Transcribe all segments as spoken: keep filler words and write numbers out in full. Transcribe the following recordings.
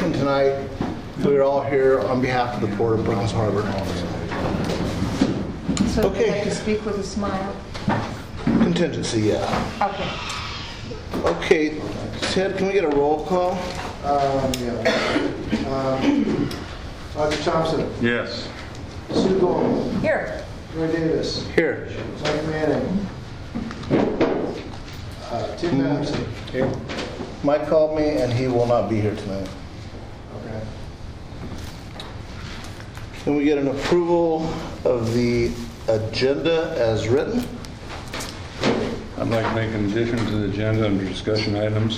tonight, we're all here on behalf of the Port of Perkins Harbor. So you Okay. have to speak with a smile? Contingency, yeah. Okay. Okay, Ted, can we get a roll call? Um, yeah. Um, Roger Thompson, Yes. Sue Gold, Here. Roy Davis, Here. Mike Manning, uh, Tim Patterson. Here. Mike called me and he will not be here tonight. Okay. Can we get an approval of the agenda as written? I'd like to make an addition to the agenda under discussion items.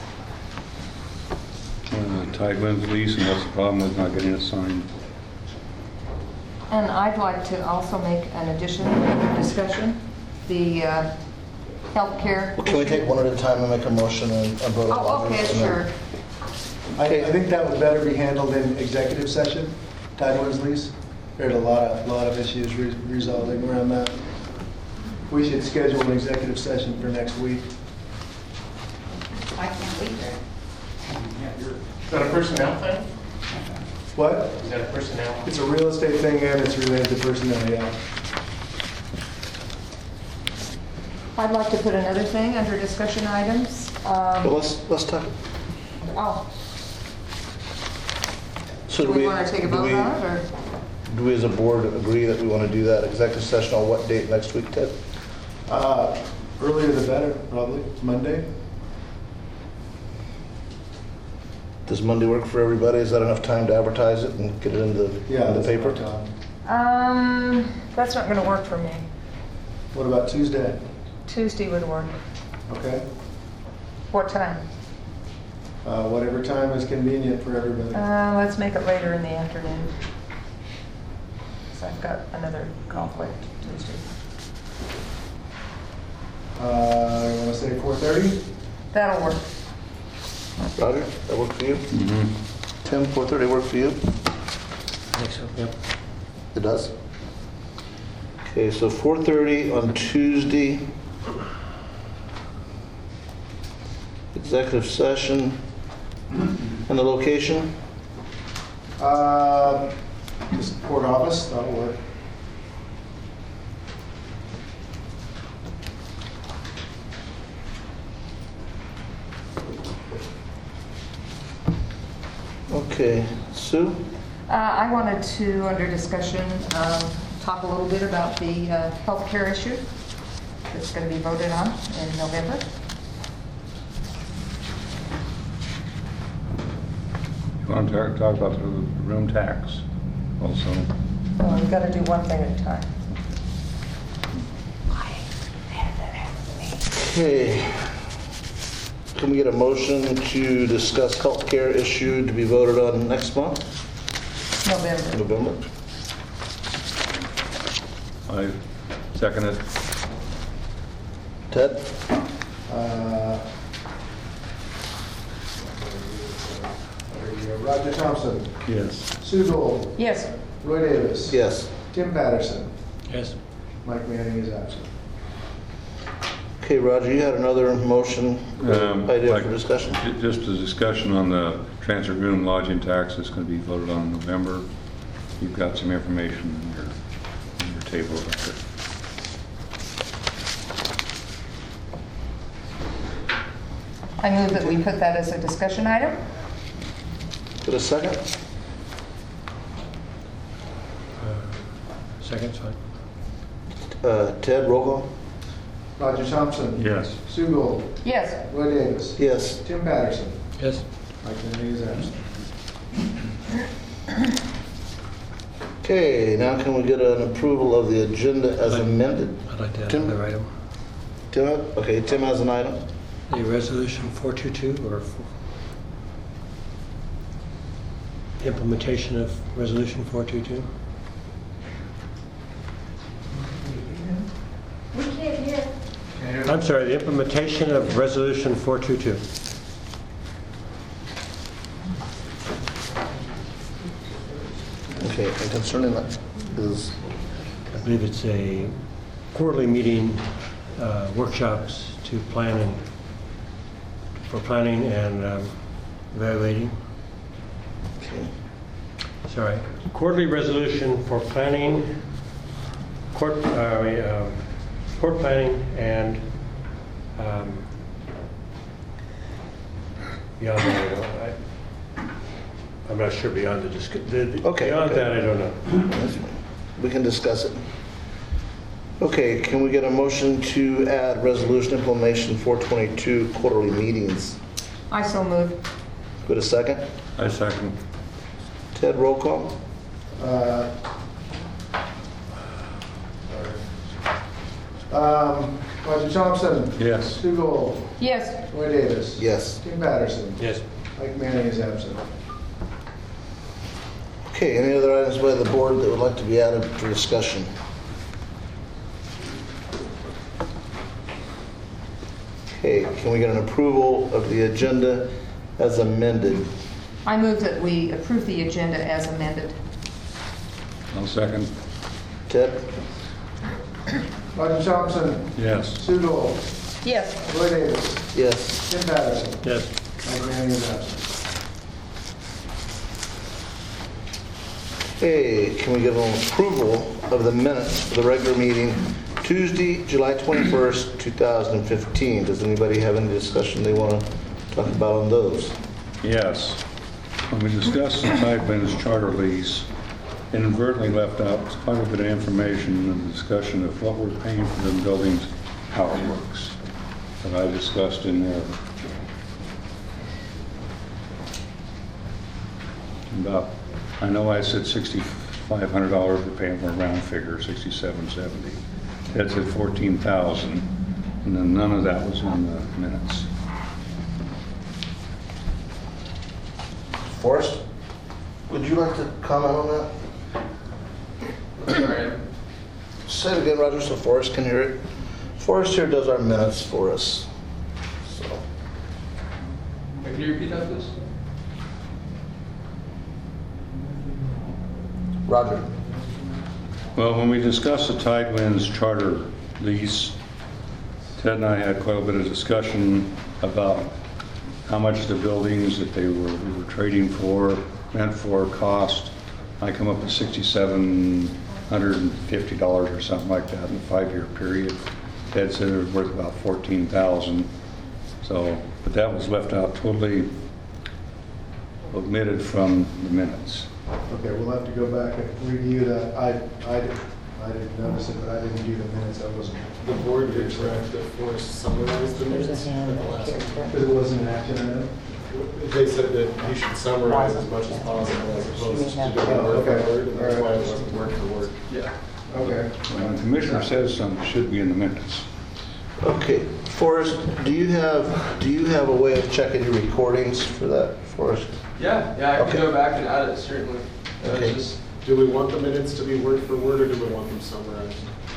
Uh, Tidelands lease, and what's the problem with not getting it signed? And I'd like to also make an addition to discussion, the uh, healthcare. Well, can we issue. take one at a time and make a motion and and vote on Oh, it? okay, And then- sure. I, I think that would better be handled in executive session, Tidelands lease. There's a lot of, lot of issues re- resolving around that. We should schedule an executive session for next week. I can't wait there. Is that a personnel thing? What? Is that a personnel? It's a real estate thing and it's related to personnel, yeah. I'd like to put another thing under discussion items. But Um, let's, let's talk. Oh, So do we want to take a do vote we- on it, or? Do we as a board agree that we want to do that executive session on what date next week, Ted? Uh, Earlier the better, probably, Monday. Does Monday work for everybody? Is that enough time to advertise it and get it in the, Yeah, in the that's paper? my time. Um, that's not going to work for me. What about Tuesday? Tuesday would work. Okay. What time? Uh, Whatever time is convenient for everybody. Uh, let's make it later in the afternoon. So I've got another conflict Tuesday. Uh, You want to say four thirty? That'll work. Roger, that work for you? Mm-hmm. Tim, four thirty work for you? I think so, yep. It does? Okay, so four thirty on Tuesday. Executive session. And the location? Uh, Just court office, that'll work. Okay, Sue? Uh, I wanted to, under discussion, um, talk a little bit about the uh, healthcare issue that's going to be voted on in November. You want to talk- talk about the room tax also? So we've got to do one thing at a time. Okay. Can we get a motion to discuss healthcare issue to be voted on next month, November. November? I second it. Ted? Uh, there you go. Roger Thompson, Yes. Sue Gold, Yes. Roy Davis. Yes. Tim Patterson. Yes. Mike Manning is absent. Okay, Roger, you had another motion Um, idea like- for discussion. Ju- Just a discussion on the transfer room lodging tax that's going to be voted on in November. You've got some information in your, in your table about it. I move that we put that as a discussion item. Get a second? Second, fine. Uh, Ted, roll call? Roger Thompson. Yes. Sue Gold, Yes. Roy Davis. Yes. Tim Patterson. Yes. Mike Manning is absent. Okay, now can we get an approval of the agenda as Aye. amended? I'd like to add Tim? another item. Tim, okay, Tim has an item. The resolution four two two, or f- implementation of resolution four two two. We can't hear. I'm sorry, the implementation of resolution four two two. Okay, and concerning that is, I believe it's a quarterly meeting, uh, workshops to plan and, for planning and um, evaluating sorry, quarterly resolution for planning, court, uh, um, court planning and um, beyond that, I don't, I, I'm not sure beyond the, disc- the the- Okay, beyond okay. that, I don't know. We can discuss it. Okay, can we get a motion to add resolution implementation four twenty-two quarterly meetings? I so move. Good, a second? I second. Ted, roll call? Uh, Um, Roger Thompson. Yes. Sue Gold. Yes. Roy Davis. Yes. Tim Patterson. Yes. Mike Manning is absent. Okay, any other items by the board that would like to be added for discussion? Okay, can we get an approval of the agenda as amended? I move that we approve the agenda as amended. I'll second. Ted? Roger Thompson. Yes. Sue Gold. Yes. Roy Davis. Yes. Tim Patterson. Yes. Mike Manning is absent. Okay, can we get an approval of the minutes for the regular meeting Tuesday, July twenty-first, two thousand fifteen? Does anybody have any discussion they want to talk about on those? Yes. When we discussed the Tidelands charter lease, inadvertently left out quite a bit of information in the discussion of what we're paying for the buildings, how it works, that I discussed in there. About, I know I said sixty-five hundred dollars, we're paying for a round figure, sixty-seven seventy. Ted said fourteen thousand, and then none of that was in the minutes. Forrest, would you like to comment on that? Sorry. Say it again, Roger, so Forrest can hear it. Forrest here does our minutes for us. So, Can you repeat that, please? Roger. Well, when we discussed the Tidelands charter lease, Ted and I had quite a bit of discussion about how much the buildings that they were, we were trading for, meant for, cost. I come up with sixty-seven hundred fifty dollars or something like that in a five-year period. Ted said it was worth about fourteen thousand dollars. So, but that was left out, totally omitted from the minutes. Okay, we'll have to go back and review that. I, I didn't, I didn't notice it, but I didn't do the minutes. I wasn't, The board did correct that Forrest summarized the minutes at the last meeting. because it wasn't an action item. They said that you should summarize as much as possible as opposed to doing word for word, and that's why it wasn't word for word. Yeah. Okay. When the commissioner says something, it should be in the minutes. Okay, Forrest, do you have, do you have a way of checking your recordings for that, Forrest? Yeah, yeah, I can Okay. go back and add it, certainly. Uh, Okay. just- Do we want the minutes to be word for word, or do we want them summarized?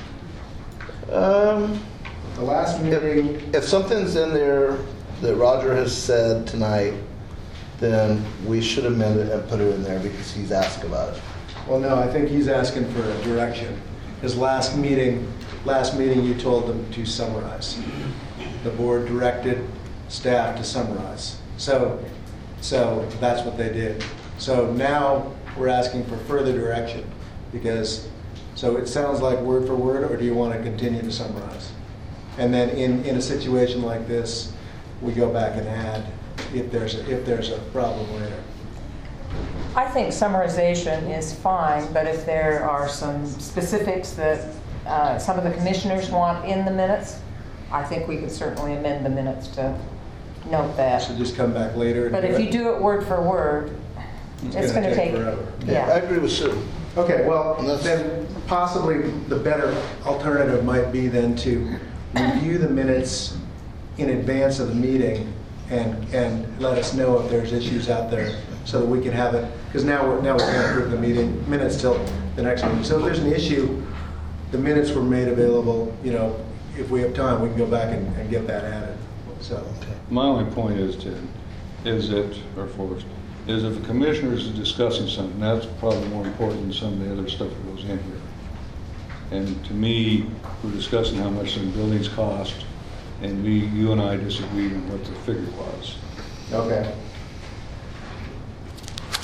Um, The last meeting, if something's in there that Roger has said tonight, then we should amend it and put it in there because he's asked about it. well, no, I think he's asking for a direction. His last meeting, last meeting, you told them to summarize. The board directed staff to summarize. So, so that's what they did. So now we're asking for further direction because, so it sounds like word for word, or do you want to continue to summarize? And then in, in a situation like this, we go back and add if there's, a- if there's a problem later. I think summarization is fine, but if there are some specifics that uh, some of the commissioners want in the minutes, I think we could certainly amend the minutes to note that. So just come back later. and But do if it. you do it word for word, it's going to take, forever. I yeah. agree with Sue. Okay, well, And that's- then possibly the better alternative might be then to review the minutes in advance of the meeting and, and let us know if there's issues out there so that we can have it, because now we're, now we can't approve the meeting, minutes till the next meeting. So if there's an issue, the minutes were made available, you know, if we have time, we can go back and, and get that added, so. My only point is to, is that, or Forrest, is if the commissioners are discussing something, that's probably more important than some of the other stuff that goes in here. And to me, we're discussing how much some buildings cost, and we, you and I disagreed on what the figure was. Okay.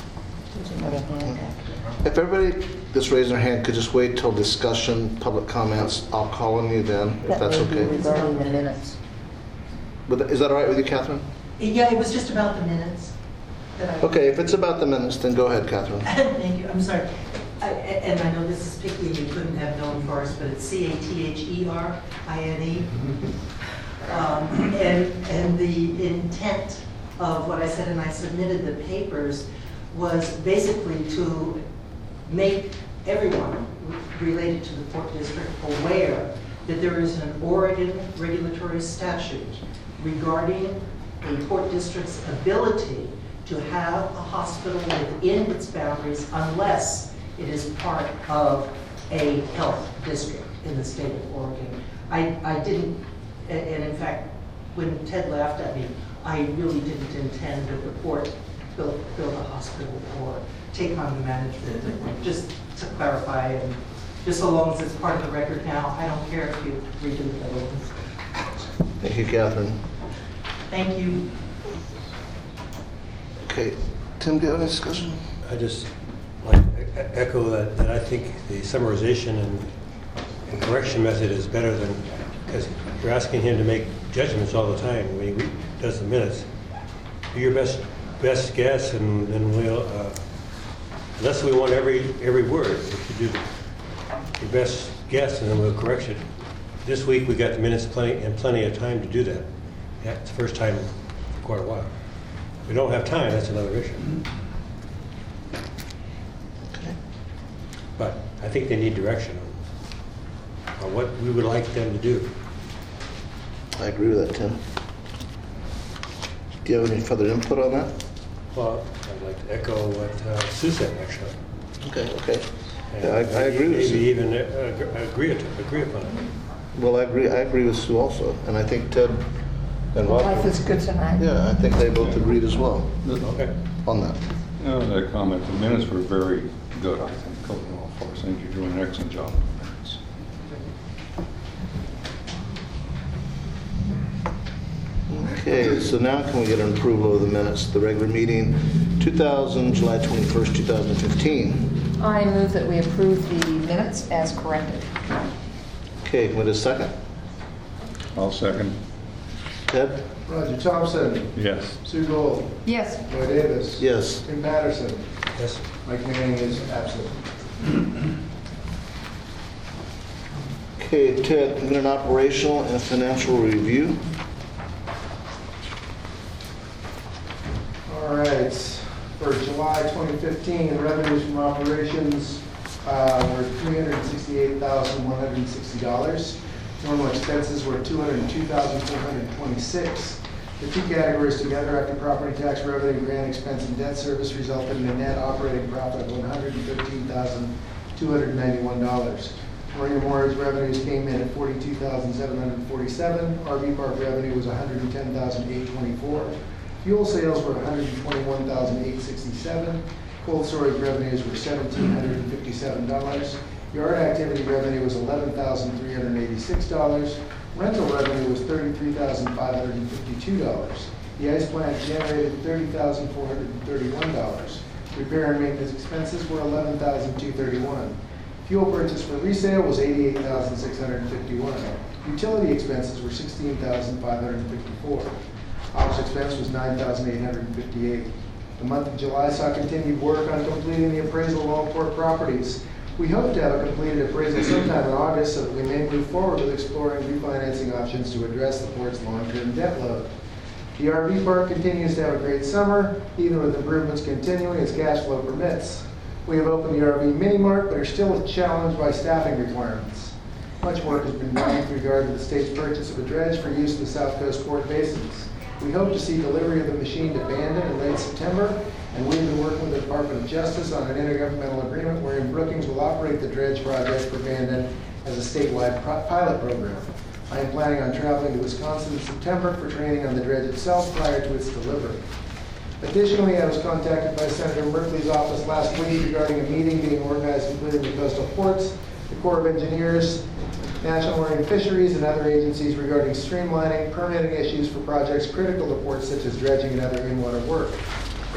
There's another hand back there. If everybody that's raising their hand could just wait till discussion, public comments, I'll call on you then, if That that's may be okay. regarding the minutes. But is that all right with you, Catherine? Yeah, it was just about the minutes that I... Okay, if it's about the minutes, then go ahead, Catherine. Thank you, I'm sorry. I- And I know this is picky and you couldn't have known for us, but it's C A T H E R I N E. Um, And, and the intent of what I said, and I submitted the papers, was basically to make everyone related to the Port District aware that there is an Oregon regulatory statute regarding a Port District's ability to have a hospital within its boundaries unless it is part of a health district in the state of Oregon. I, I didn't, and and in fact, when Ted laughed at me, I really didn't intend that the port build, build a hospital or take on the management. Just to clarify, and just so long as it's part of the record now, I don't care if you redo the other ones. Thank you, Catherine. Thank you. Okay, Tim, do you have any discussion? I just like to e- echo that, that I think the summarization and, and correction method is better than, because you're asking him to make judgments all the time when he re- does the minutes. Do your best best guess, and then we'll, uh, unless we want every every word, we should do the, your best guess, and then we'll correct it. This week we got the minutes plenty and plenty of time to do that. Yeah, it's the first time for quite a while. If we don't have time, that's another issue. Okay. But I think they need direction on, on what we would like them to do. I agree with that, Tim. Do you have any further input on that? Well, I'd like to echo what uh, Sue said, actually. Okay, okay. And Yeah, I, I agree with Maybe Sue. even uh, ag- agree, to, agree upon it. Well, I agree, I agree with Sue also, and I think Ted and Life Rob, is good tonight. yeah, I think they both agreed as well Okay. on that. No, that comment, the minutes were very good, I think, overall for us. I think you're doing an excellent job with the minutes. Okay, so now can we get an approval of the minutes, the regular meeting, two thousand, July twenty-first, two thousand fifteen. I move that we approve the minutes as corrected. Okay, can we get a second? I'll second. Ted? Roger Thompson, Yes. Sue Gold, Yes. Roy Davis. Yes. Tim Patterson, Yes. Mike Manning is absent. Okay, Ted, we got an operational and financial review. All right, for July twenty fifteen, revenues from operations uh, were three hundred sixty-eight thousand one hundred sixty dollars. Normal expenses were two hundred two thousand four hundred twenty-six dollars. The two categories together, after property tax revenue, grant expense, and debt service, resulted in a net operating profit of one hundred thirteen thousand two hundred ninety-one dollars. Marina mortgage revenues came in at forty-two thousand seven hundred forty-seven dollars. R V park revenue was one hundred ten thousand eight hundred twenty-four dollars. Fuel sales were one hundred twenty-one thousand eight hundred sixty-seven dollars. Cold storage revenues were one thousand seven hundred fifty-seven dollars. Yard activity revenue was eleven thousand three hundred eighty-six dollars. Rental revenue was thirty-three thousand five hundred fifty-two dollars. The ice plant generated thirty thousand four hundred thirty-one dollars. Repair and maintenance expenses were eleven thousand two hundred thirty-one dollars. Fuel purchase for resale was eighty-eight thousand six hundred fifty-one dollars. Utility expenses were sixteen thousand five hundred fifty-four dollars. Office expense was nine thousand eight hundred fifty-eight dollars. The month of July saw continued work on completing the appraisal of all port properties. We hope to have a completed appraisal sometime in August so that we may move forward with exploring refinancing options to address the port's long-term debt load. The R V park continues to have a great summer, even with improvements continuing as cash flow permits. We have opened the R V mini mart, but are still challenged by staffing requirements. Much work has been done with regard to the state's purchase of a dredge for use in the South Coast port basins. We hope to see delivery of the machine to Bandon in late September, and we've been working with the Department of Justice on an intergovernmental agreement wherein Brookings will operate the dredge project for Bandon as a statewide pro- pilot program. I am planning on traveling to Wisconsin in September for training on the dredge itself prior to its delivery. Additionally, I was contacted by Senator Merkley's office last week regarding a meeting being organized including the coastal ports, the Corps of Engineers, National Marine Fisheries, and other agencies regarding streamlining permitting issues for projects critical to ports such as dredging and other in-water work.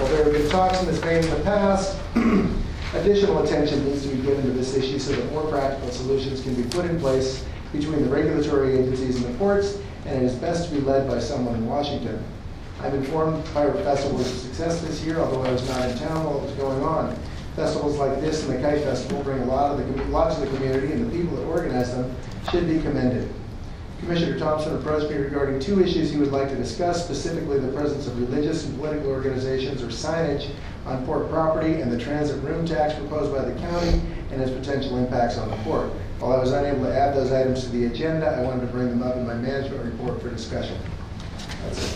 While there have been talks in this vein in the past, additional attention needs to be given to this issue so that more practical solutions can be put in place between the regulatory agencies and the courts, and it is best to be led by someone in Washington. I'm informed Pirate Festival was a success this year, although I was not in town while it was going on. Festivals like this and the Kite Festival bring a lot of the lots of the community, and the people that organize them should be commended. Commissioner Thompson approached me regarding two issues he would like to discuss, specifically the presence of religious and political organizations or signage on port property and the transit room tax proposed by the county and its potential impacts on the port. While I was unable to add those items to the agenda, I wanted to bring them up in my management report for discussion. That's it.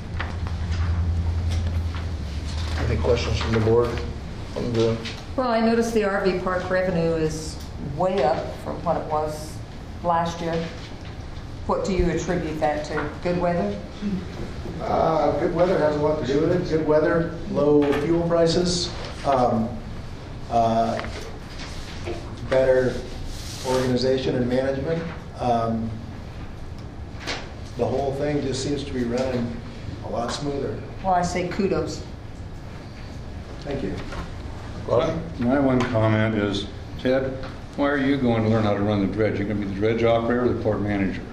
Any questions from the board on the, Well, I noticed the R V park revenue is way up from what it was last year. What do you attribute that to? Good weather? Uh, good weather has a lot to do with it. Good weather, low fuel prices, um, uh, better organization and management. Um, the whole thing just seems to be running a lot smoother. Well, I say kudos. Thank you. Rodney? My one comment is, Ted, why are you going to learn how to run the dredge? You're going to be the dredge operator or the port manager?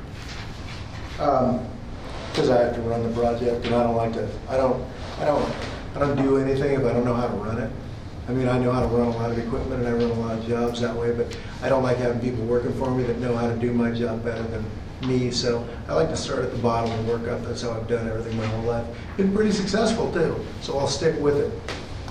Because I have to run the project, and I don't like to. I don't. I don't. I don't do anything if I don't know how to run it. I mean, I know how to run a lot of equipment, and I run a lot of jobs that way. But I don't like having people working for me that know how to do my job better than me. So I like to start at the bottom and work up. That's how I've done everything my whole life. Been pretty successful too. So I'll stick with it.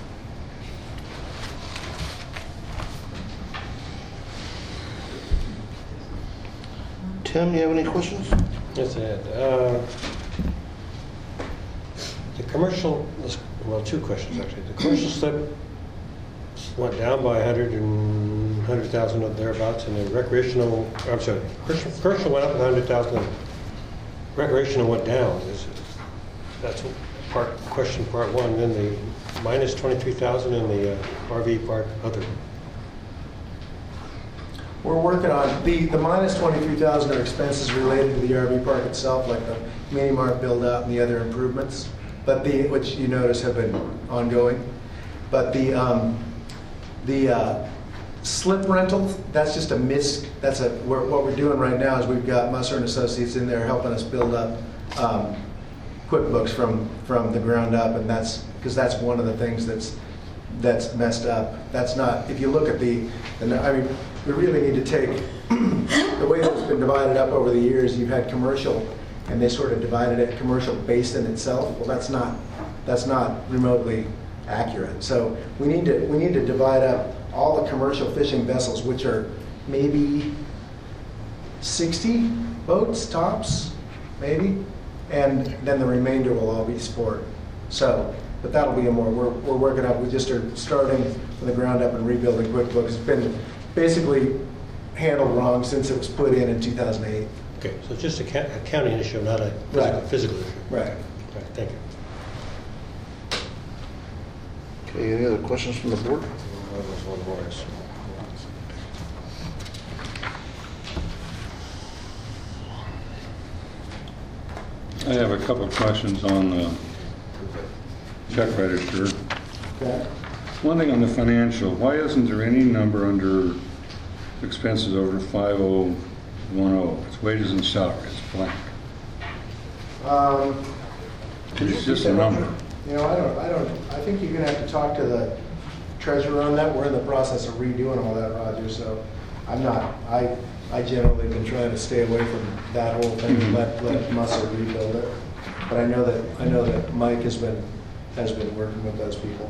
Tim, you have any questions? Yes, I had. Uh, The commercial, well, two questions actually. The commercial slip went down by a hundred and, hundred thousand or thereabouts, and the recreational, I'm sorry, commercial commercial went up a hundred thousand, recreational went down. Is it- That's part, question part one, then the minus twenty-three thousand in the uh, R V park other. We're working on, the, the minus twenty-three thousand are expenses related to the R V park itself, like the mini mart build out and the other improvements, but the, which you notice have been ongoing. But the, um, the uh, slip rental, that's just a miss, that's a, we're, what we're doing right now is we've got Musser and Associates in there helping us build up um, QuickBooks from, from the ground up, and that's, because that's one of the things that's, that's messed up. That's not, if you look at the, the I mean, we really need to take, the way that it's been divided up over the years, you've had commercial, and they sort of divided it commercial based in itself. Well, that's not, that's not remotely accurate. So we need to, we need to divide up all the commercial fishing vessels, which are maybe sixty boats tops, maybe, and then the remainder will all be sport. So, but that'll be a more, we're, we're working up, we just are starting from the ground up and rebuilding QuickBooks. It's been basically handled wrong since it was put in in two thousand eight. Okay, so it's just a ca- accounting issue, not a physical, Right. physical issue. Right. Okay, thank you. Okay, any other questions from the board? That was one more. I have a couple of questions on the check register. Okay. One thing on the financial, why isn't there any number under expenses over five oh one oh? It's wages and salaries, it's blank. Um, It's just a number. You know, I don't, I don't, I think you're gonna have to talk to the treasurer on that. We're in the process of redoing all that, Roger, so I'm not, I, I generally been trying to stay away from that whole thing and let, let Musser rebuild it. But I know that, I know that Mike has been, has been working with those people.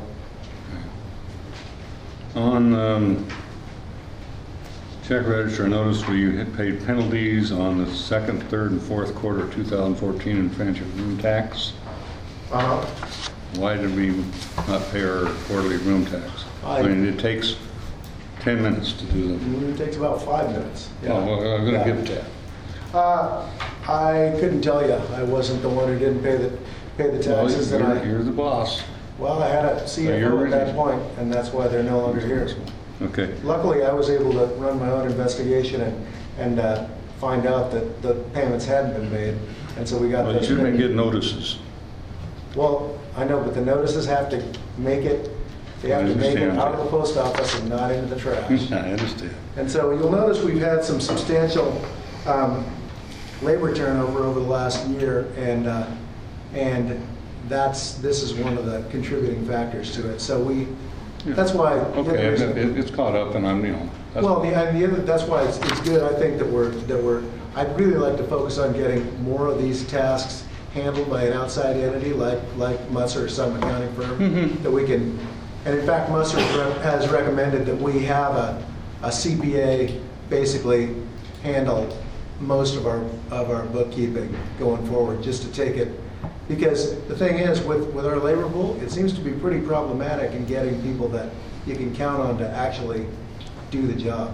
On um, check register, I noticed where you had paid penalties on the second, third, and fourth quarter of two thousand fourteen in transit room tax. Uh-huh. Why did we not pay our quarterly room tax? I I- mean, it takes ten minutes to do them. It takes about five minutes. Oh, well, I'm Yeah. gonna give it that. Uh, I couldn't tell you. I wasn't the one who didn't pay the, pay the Well, taxes that you're, I. you're the boss. Well, I had a C F O at that point, and that's why they're no longer here. Okay. Luckily, I was able to run my own investigation and, and uh, find out that the payments hadn't been made, and so we got Well, those. you've been pending. getting notices. Well, I know, but the notices have to make it, they have I to make it understand. out of the post office and not into the trash. I understand. And so you'll notice we've had some substantial um, labor turnover over the last year, and uh, and that's, this is one of the contributing factors to it. So we, that's why. the other Okay, reason- it- it's caught up and I'm, you know. that's- Well, the, and the other, that's why it's, it's good, I think, that we're, that we're, I'd really like to focus on getting more of these tasks handled by an outside entity like, like Musser or some accounting firm, that we can, and in fact, Musser has recommended that we have a, a C P A basically handle most of our, of our bookkeeping going forward, just to take it, because the thing is, with, with our labor pool, it seems to be pretty problematic in getting people that you can count on to actually do the job.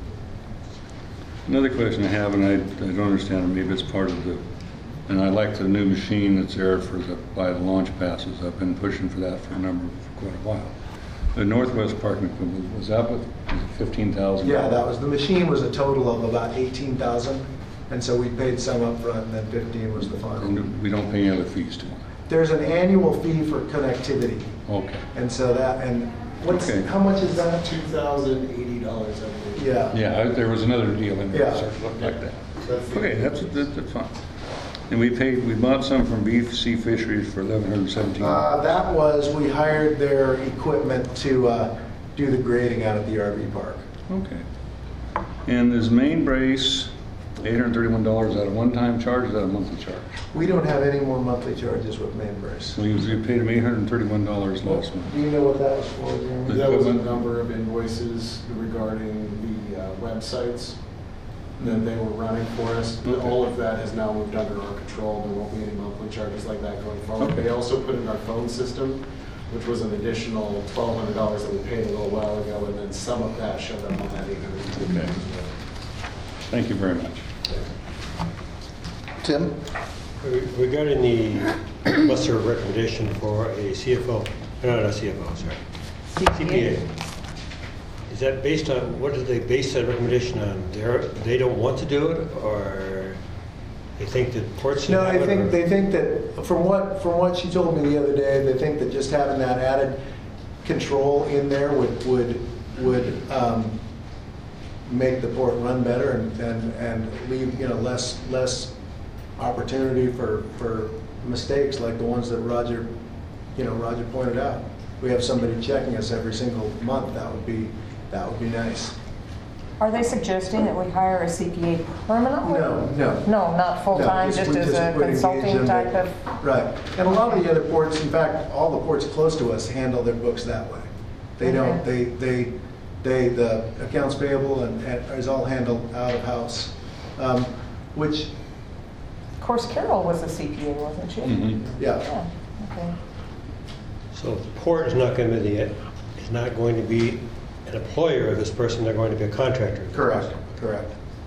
Another question I have, and I, I don't understand, and maybe it's part of the, and I like the new machine that's there for the, by the launch passes. I've been pushing for that for a number, for quite a while. The Northwest Parking Equipment, was that with fifteen thousand? Yeah, that was, the machine was a total of about eighteen thousand, and so we paid some up front, and then fifteen was the final. And we don't pay any other fees to it? There's an annual fee for connectivity, Okay. and so that, and what's, Okay. how much is that? Two thousand eighty dollars, I believe. Yeah. Yeah, I- there was another deal in there Yeah. that sort of looked like that. That's the- Okay, that's, that's that's fine. And we paid, we bought some from B C Fisheries for eleven hundred seventeen. Uh, that was, we hired their equipment to uh, do the grading out at the R V park. Okay. And is main brace, eight hundred thirty-one dollars, is that a one-time charge, or is that a monthly charge? We don't have any more monthly charges with main brace. So we we paid them eight hundred thirty-one dollars last month. Do you know what that was for, Jeremy? That was a number of invoices regarding the uh, websites that they were running for us. Okay. All of that has now moved under our control. There won't be any monthly charges like that going forward. Okay. They also put in our phone system, which was an additional twelve hundred dollars that we paid a little while ago, and then some of that showed up on that eight hundred. Okay. Thank you very much. Tim? Regarding the Musser recommendation for a C F O, no, not C F O, sorry, C P A, is that based on, what do they base that recommendation on? They're, they don't want to do it, or they think that ports should No, have I it, think, or- they think that, from what, from what she told me the other day, they think that just having that added control in there would, would, would um, make the port run better and, and, and leave, you know, less, less opportunity for, for mistakes like the ones that Roger, you know, Roger pointed out. We have somebody checking us every single month, that would be, that would be nice. Are they suggesting that we hire a C P A permanently? No, no. No, not full-time, No, just we as a would engage consulting them. type of? Right. And a lot of the other ports, in fact, all the ports close to us handle their books that way. They don't, Okay. they, they, they, the accounts payable and, and is all handled out of house. Um, Which, Of course, Carol was a C P A, wasn't she? Mhm. yeah, Yeah, okay. So the port is not going to be, the is not going to be an employer of this person, they're going to be a contractor. correct, correct.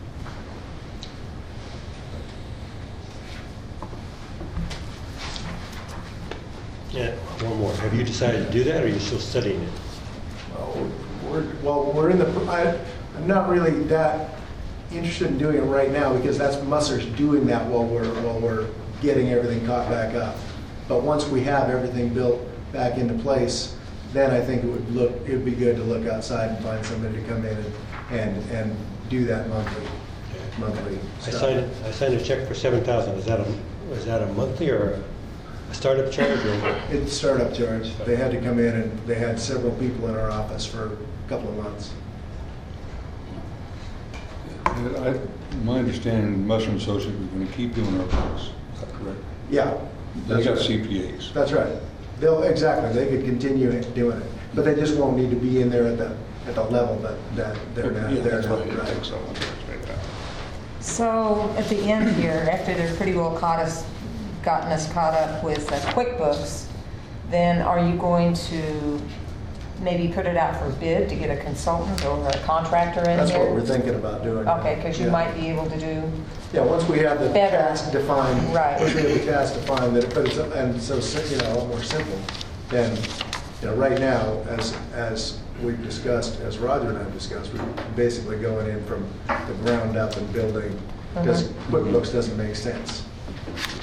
Yeah, one more. Have you decided to do that, or are you still studying it? Well, We're, well, we're in the, I, I'm not really that interested in doing it right now because that's Musser's doing that while we're, while we're getting everything caught back up. But once we have everything built back into place, then I think it would look, it would be good to look outside and find somebody to come in and, and, and do that monthly, monthly I stuff. signed, I signed a check for seven thousand. Is that a, is that a monthly or a startup charge? Or? It's startup charge. They had to come in and they had several people in our office for a couple of months. I, my understanding, Mushroom Associates, we're going to keep doing our books. Is that correct? Yeah. They that's got right. C P As. That's right. They'll, exactly, they could continue doing it, but they just won't need to be in there at the, at the level that, that they're now, Yeah, they're that's now, right. I think right? so. That's right. So at the end here, after they're pretty well caught us, gotten us caught up with uh, QuickBooks, then are you going to maybe put it out for bid to get a consultant or a contractor in That's here? what we're thinking about doing. Okay, because you Yeah. might be able to do, Yeah, once we have the Better. task defined. Right. Once we have the task defined, that, but it's, and so, you know, a lot more simple, then, you know, right now, as, as we've discussed, as Roger and I have discussed, we're basically going in from the ground up and building, because Mhm. QuickBooks doesn't make sense.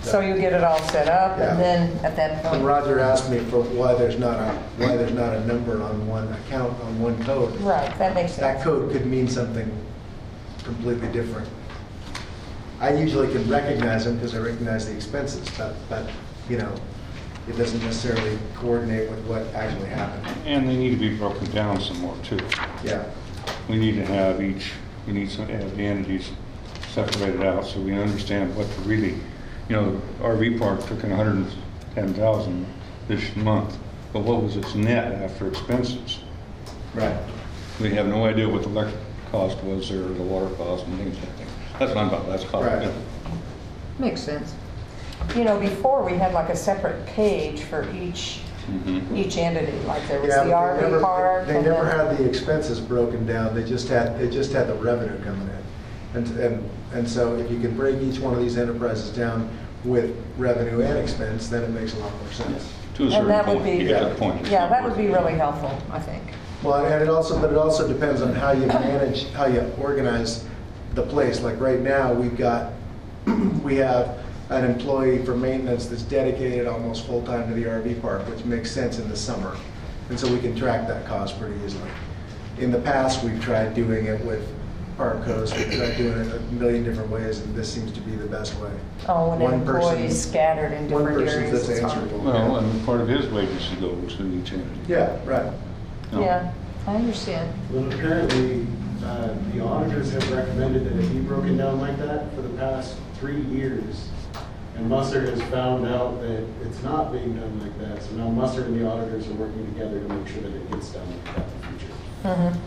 So you get it all set up, Yeah. and then at that When point, Roger asked me for why there's not a, why there's not a number on one account, on one code, right, that makes that sense. code could mean something completely different. I usually can recognize them because I recognize the expenses, but, but, you know, it doesn't necessarily coordinate with what actually happened. And they need to be broken down some more too. Yeah. We need to have each, we need to have the entities separated out so we understand what to really, you know, R V park took in one hundred ten thousand this month, but what was its net after expenses? Right. We have no idea what the electric cost was or the water cost and things like that. That's what I'm talking about, that's cost. Right. Makes sense. You know, before we had like a separate page for each, Mhm. each entity, like there was Yeah, the but R they V never- park. They and never then- had the expenses broken down, they just had, they just had the revenue coming in. And, and, and so if you can break each one of these enterprises down with revenue and expense, then it makes a lot more sense. To a And certain that would point, be, you get to the point. it's yeah, not that worth would be it. really helpful, I think. Well, and it also, but it also depends on how you manage, how you organize the place. Like right now, we've got, we have an employee for maintenance that's dedicated almost full-time to the R V park, which makes sense in the summer. And so we can track that cost pretty easily. In the past, we've tried doing it with park codes, we've tried doing it a million different ways, and this seems to be the best way. Oh, and One an employee person- scattered in One different person areas. that's it's hard. answerable. Well, and part of his wages should go to each entity. Yeah, right. No. Yeah, I understand. Well, apparently, uh, the auditors have recommended that it be broken down like that for the past three years. And Musser has found out that it's not being done like that. So now Musser and the auditors are working together to make sure that it gets done like that in the future. Mhm.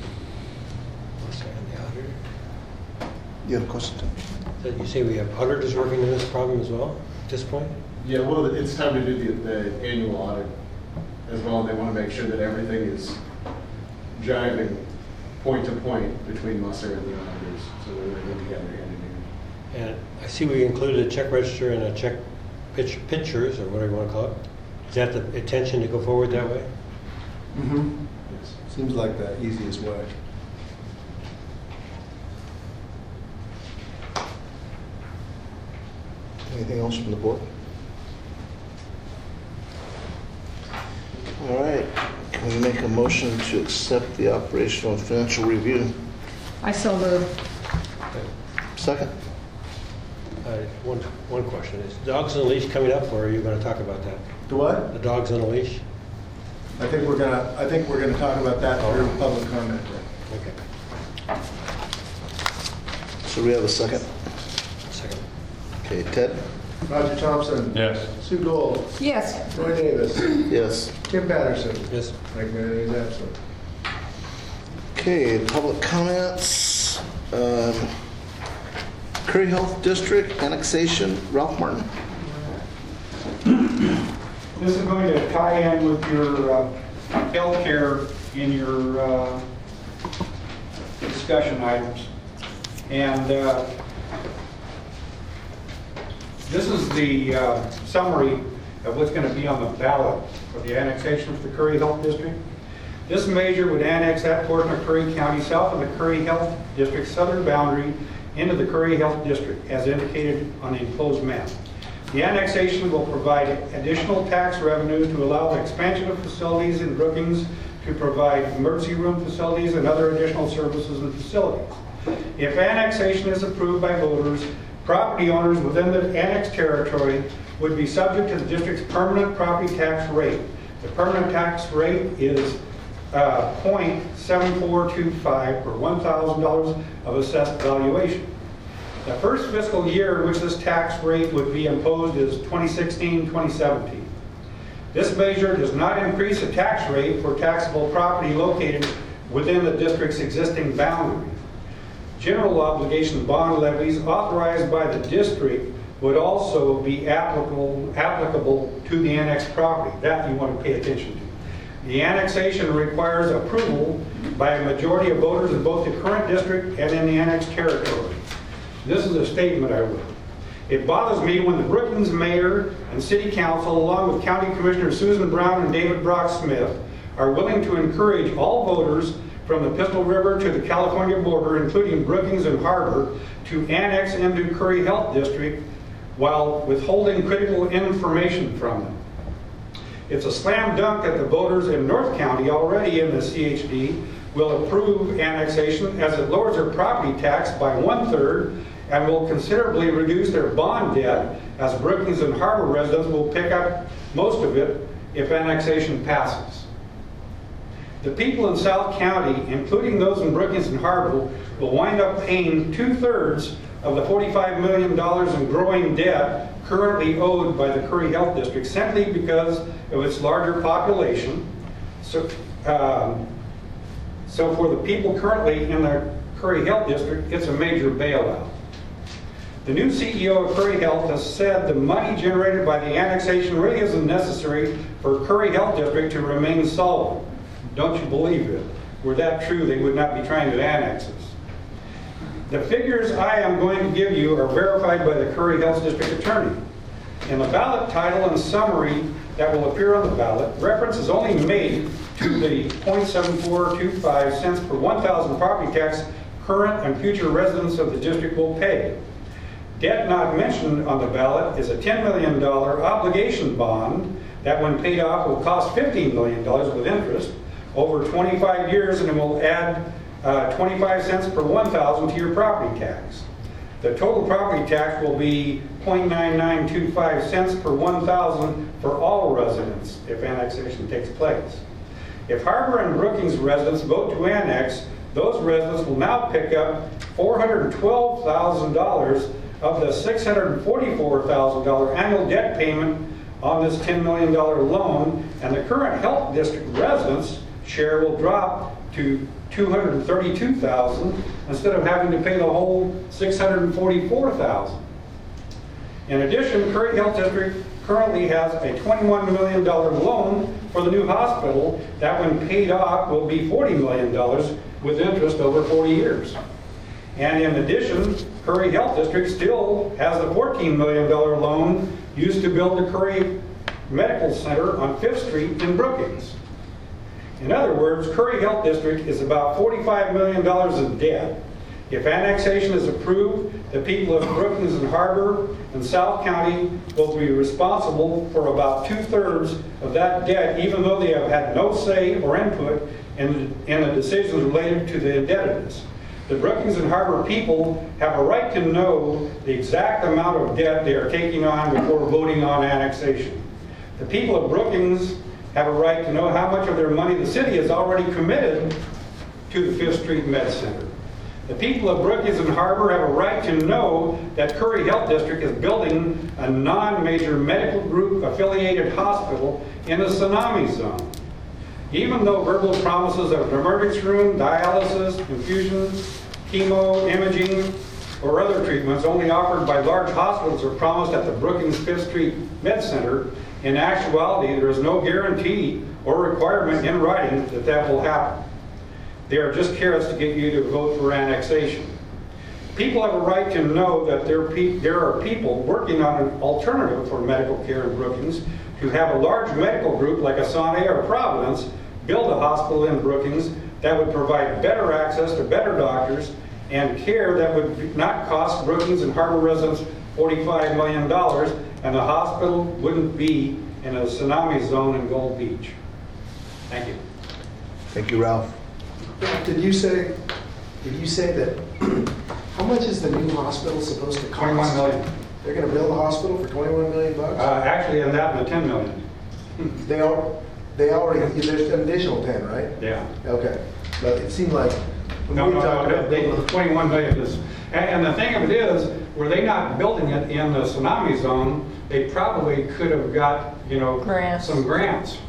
You have a question, Tim? So you say we have auditors working on this problem as well, at this point? Yeah, well, it's time to do the, the annual audit as well. They want to make sure that everything is jiving point to point between Musser and the auditors, so they're working together hand in hand. And I see we included a check register and a check pitch, pictures, or whatever you want to call it. Is that the intention to go forward that way? Mm-hmm. Yes. Seems like the easiest way. Anything else from the board? All right, can we make a motion to accept the operational and financial review? I so move. Second? Uh, One, one question, is dogs on a leash coming up, or are you going to talk about that? The what? The dogs on a leash? I think we're gonna, I think we're gonna talk about that through public comment. Okay, So we have a second? second. Okay, Ted? Roger Thompson. Yes. Sue Gold. Yes. Roy Davis. Yes. Kim Patterson. Yes. Mike Manning is absent. Okay, public comments. Um, Curry Health District annexation, Ralph Martin. This is going to tie in with your uh, healthcare in your uh, discussion items. And uh, this is the uh, summary of what's going to be on the ballot for the annexation of the Curry Health District. This measure would annex that portion of Curry County south of the Curry Health District's southern boundary into the Curry Health District, as indicated on the enclosed map. The annexation will provide additional tax revenue to allow the expansion of facilities in Brookings to provide emergency room facilities and other additional services and facilities. If annexation is approved by voters, property owners within the annexed territory would be subject to the district's permanent property tax rate. The permanent tax rate is uh, zero point seven four two five per one thousand dollars of assessed valuation. The first fiscal year in which this tax rate would be imposed is twenty sixteen twenty seventeen. This measure does not increase the tax rate for taxable property located within the district's existing boundary. General obligation bond levies authorized by the district would also be applicable, applicable to the annexed property. That you want to pay attention to. The annexation requires approval by a majority of voters in both the current district and in the annexed territory. This is a statement I wrote. It bothers me when the Brookings mayor and city council, along with County Commissioner Susan Brown and David Brock Smith, are willing to encourage all voters from the Pistol River to the California border, including Brookings and Harbor, to annex into Curry Health District while withholding critical information from them. It's a slam dunk that the voters in North County already in the C H D will approve annexation, as it lowers their property tax by one-third and will considerably reduce their bond debt, as Brookings and Harbor residents will pick up most of it if annexation passes. The people in South County, including those in Brookings and Harbor, will wind up paying two-thirds of the forty-five million dollars in growing debt currently owed by the Curry Health District, simply because of its larger population. So, um, so for the people currently in the Curry Health District, it's a major bailout. The new C E O of Curry Health has said the money generated by the annexation really isn't necessary for Curry Health District to remain solvent. Don't you believe it? Were that true, they would not be trying to annex us. The figures I am going to give you are verified by the Curry Health District Attorney. In the ballot title and summary that will appear on the ballot, reference is only made to the zero point seven four two five cents per one thousand property tax current and future residents of the district will pay. Debt not mentioned on the ballot is a ten million dollar obligation bond that, when paid off, will cost fifteen million dollars with interest over twenty-five years, and it will add uh, twenty-five cents per one thousand to your property tax. The total property tax will be zero point nine nine two five cents per one thousand for all residents if annexation takes place. If Harbor and Brookings residents vote to annex, those residents will now pick up four hundred twelve thousand dollars of the six hundred forty-four thousand dollars annual debt payment on this ten million dollar loan, and the current health district residents' share will drop to two hundred thirty-two thousand dollars instead of having to pay the whole six hundred forty-four thousand dollars. In addition, Curry Health District currently has a twenty-one million dollar loan for the new hospital that, when paid off, will be forty million dollars with interest over forty years. And in addition, Curry Health District still has the fourteen million dollar loan used to build the Curry Medical Center on Fifth Street in Brookings. In other words, Curry Health District is about forty-five million dollars in debt. If annexation is approved, the people of Brookings and Harbor and South County will be responsible for about two-thirds of that debt, even though they have had no say or input in, in the decisions related to the indebtedness. The Brookings and Harbor people have a right to know the exact amount of debt they are taking on before voting on annexation. The people of Brookings have a right to know how much of their money the city has already committed to the Fifth Street Med Center. The people of Brookings and Harbor have a right to know that Curry Health District is building a non-major medical group affiliated hospital in the tsunami zone. Even though verbal promises of an emergency room, dialysis, infusion, chemo, imaging, or other treatments only offered by large hospitals are promised at the Brookings Fifth Street Med Center, in actuality, there is no guarantee or requirement in writing that that will happen. They are just carrots to get you to vote for annexation. People have a right to know that there, pe there are people working on an alternative for medical care in Brookings to have a large medical group like Asante or Providence build a hospital in Brookings that would provide better access to better doctors and care that would not cost Brookings and Harbor residents forty-five million dollars, and the hospital wouldn't be in a tsunami zone in Gold Beach. Thank you. Thank you, Ralph. Did you say, did you say that, how much is the new hospital supposed to cost? twenty-one million. They're gonna build a hospital for twenty-one million bucks? Uh, actually, and that and the ten million. They all, they already, there's an additional ten, right? Yeah. Okay, but it seemed like, when No, we no, talked no, about they, building- the twenty-one million is, and, and the thing of it is, were they not building it in the tsunami zone, they probably could have got, you know, Grants. some grants.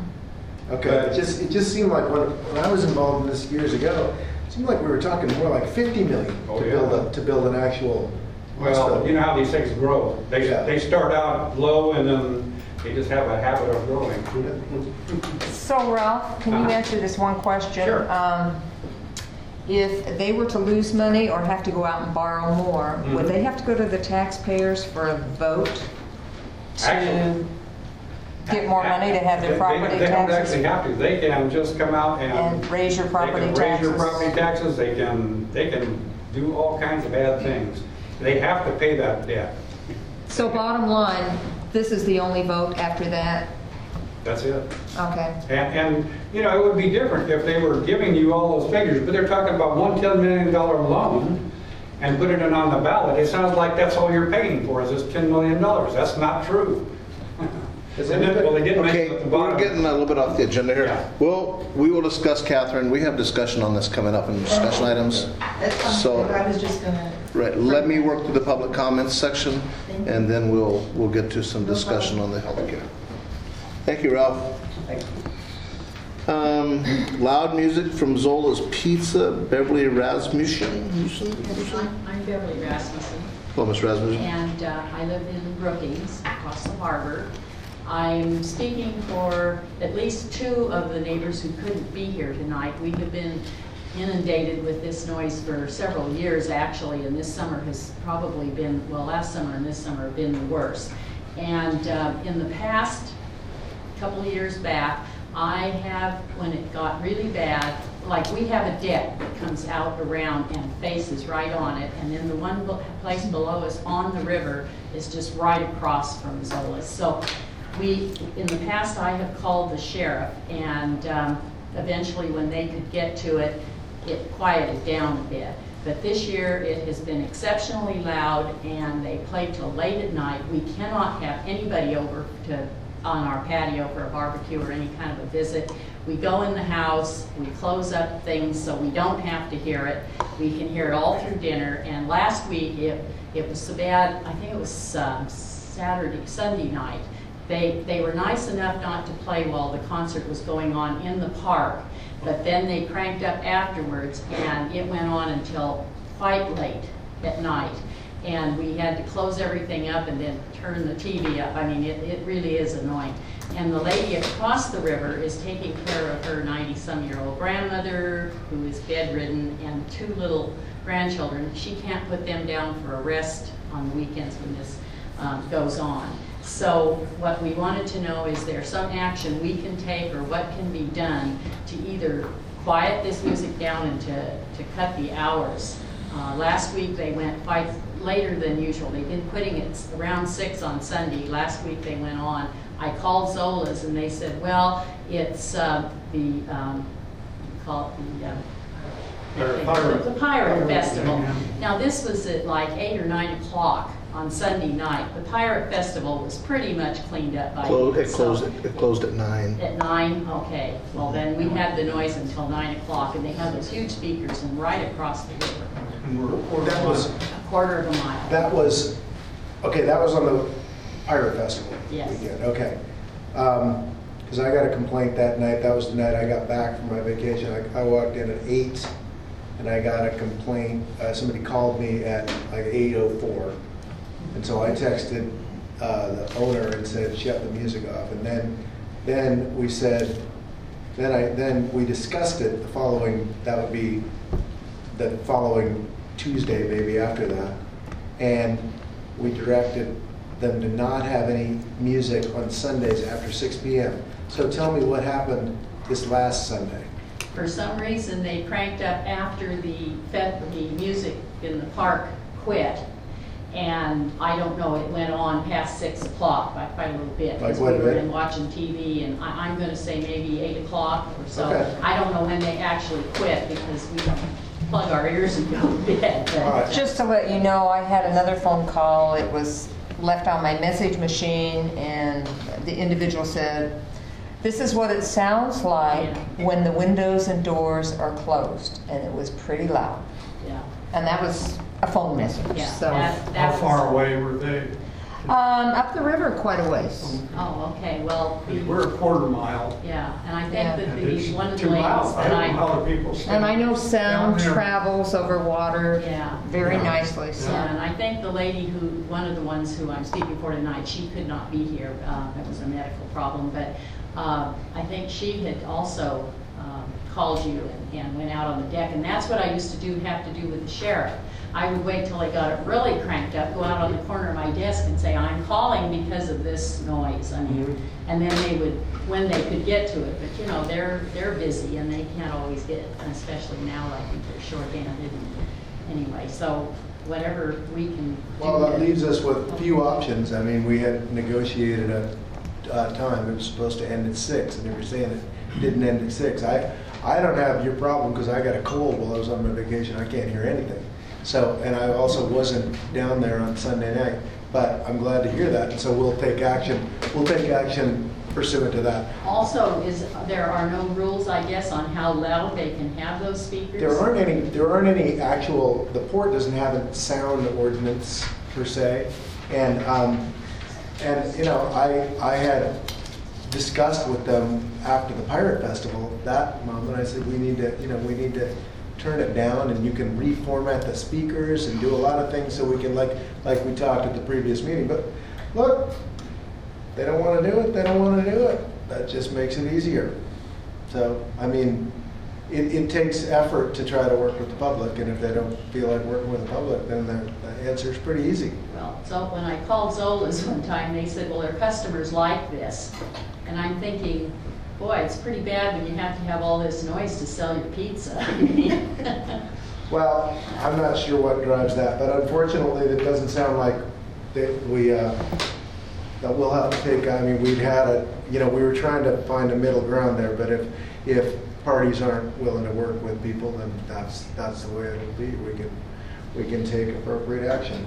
Okay, it just, it just seemed like when, when I was involved in this years ago, it seemed like we were talking more like fifty million Oh, to yeah. build a, to build an actual Well, hospital. you know how these things grow. They, Yeah. they start out low and then they just have a habit of growing. So Ralph, can you Uh-huh. answer this one question? Sure. Um, If they were to lose money or have to go out and borrow more, would Mhm. they have to go to the taxpayers for a vote to Actually- get more money to have They- their they- property They don't taxes? actually have to. They can just come out and. And raise your property They can raise your taxes. property taxes, they can, they can do all kinds of bad things. They have to pay that debt. So bottom line, this is the only vote after that? That's it. Okay. And, and, you know, it would be different if they were giving you all those figures, but they're talking about one ten million dollar loan and putting it on the ballot. It sounds like that's all you're paying for is this ten million dollars. That's not true. Isn't it? Well, they didn't make it Okay, at the we're bottom. getting a little bit off the agenda here. Yeah. Well, we will discuss, Catherine, we have discussion on this coming up in discussion items. That's So- something I was just gonna. Right, let me work through the public comments section, and then we'll, we'll get to some discussion on the healthcare. Thank you, Ralph. Um, loud music from Zola's Pizza, Beverly Rasmussen. I'm I'm Beverly Rasmussen, Hello, Miss Rasmussen. and uh, I live in Brookings, across the harbor. I'm speaking for at least two of the neighbors who couldn't be here tonight. We have been inundated with this noise for several years, actually, and this summer has probably been, well, last summer and this summer have been the worst. And uh, in the past couple of years back, I have, when it got really bad, like we have a deck that comes out around and faces right on it, and then the one be- place below us on the river is just right across from Zola's. So we, in the past, I have called the sheriff, and um, eventually when they could get to it, it quieted down a bit. But this year, it has been exceptionally loud, and they play till late at night. We cannot have anybody over to on our patio for a barbecue or any kind of a visit. We go in the house, we close up things so we don't have to hear it. We can hear it all through dinner. And last week, it, it was so bad, I think it was um, Saturday, Sunday night. They, they were nice enough not to play while the concert was going on in the park, but then they cranked up afterwards, and it went on until quite late at night. And we had to close everything up and then turn the T V up. I mean, it, it really is annoying. And the lady across the river is taking care of her ninety-some-year-old grandmother, who is bedridden, and two little grandchildren. She can't put them down for a rest on the weekends when this um, goes on. So what we wanted to know is there some action we can take or what can be done to either quiet this music down and to, to cut the hours. Uh, last week they went quite later than usual. They've been putting it around six on Sunday. Last week they went on. I called Zola's and they said, well, it's uh, the, um, call it the, uh, Or Pirate. the Pirate Festival. Now this was at like eight or nine o'clock on Sunday night. The Pirate Festival was pretty much cleaned up by Clo- eight, It closed, so- it closed at nine. At nine, okay. Well, then we had the noise until nine o'clock, and they have those huge speakers and right across the river, That was, a quarter of a mile. that was, okay, that was on the Pirate Festival Yes. weekend, okay. Because I got a complaint that night, that was the night I got back from my vacation. I I walked in at eight, and I got a complaint, uh, somebody called me at like eight oh four. And so I texted uh, the owner and said, shut the music off. And then, then we said, then I, then we discussed it the following, that would be the following Tuesday, maybe after that. And we directed them to not have any music on Sundays after six p m So tell me what happened this last Sunday. For some reason, they cranked up after the fe- the music in the park quit. And I don't know, it went on past six o'clock by quite a little bit. Like Because what, we were bit? in watching T V, and I, I'm gonna say maybe eight o'clock or so. Okay. I don't know when they actually quit, because we don't plug our ears and go to bed. but- All right. Just to let you know, I had another phone call. It was left on my message machine, and the individual said, this is what it sounds like Yeah. when the windows and doors are closed. And it was pretty loud. Yeah, And that was a phone message, yeah. so. that- How that was- far away were they? Um, up the river quite a ways. Oh, okay, well, the- We're a quarter mile. yeah, and I Yeah. think that And it's the, one of the two ladies miles. I that don't know I, how the people stay. And I know sound down there. travels over water yeah. very Yeah. nicely, so. Yeah, and I think the lady who, one of the ones who I'm speaking for tonight, she could not be here. Uh, It was a medical problem, but uh, I think she had also um, called you and- and went out on the deck. And that's what I used to do, have to do with the sheriff. I would wait till I got it really cranked up, go out on the corner of my desk and say, I'm calling because of this noise. I mean, and then they would, when they could get to it, but you know, they're, they're busy and they can't always get, especially now, I think they're short-handed. Anyway, so whatever we can do. Well, that to- leaves us with few options. I mean, we had negotiated a uh, time, it was supposed to end at six, and they were saying it didn't end at six. I, I don't have your problem because I got a cold while I was on my vacation. I can't hear anything. So, and I also wasn't down there on Sunday night, but I'm glad to hear that. And so we'll take action, we'll take action pursuant to that. Also, is, there are no rules, I guess, on how loud they can have those speakers? There aren't any, there aren't any actual, the port doesn't have a sound ordinance per se. And, um, and you know, I, I had discussed with them after the Pirate Festival that moment. I said, we need to, you know, we need to turn it down, and you can reformat the speakers and do a lot of things so we can, like, like we talked at the previous meeting. But look, they don't want to do it, they don't want to do it. That just makes it easier. So, I mean, it, it takes effort to try to work with the public, and if they don't feel like working with the public, then the, the answer is pretty easy. Well, so when I called Zola's one time, they said, well, their customers like this. And I'm thinking, boy, it's pretty bad when you have to have all this noise to sell your pizza. Well, I'm not sure what drives that, but unfortunately, it doesn't sound like that we, uh, that we'll have to take, I mean, we'd had a, you know, we were trying to find a middle ground there, but if, if parties aren't willing to work with people, then that's, that's the way it'll be. We can, we can take appropriate action.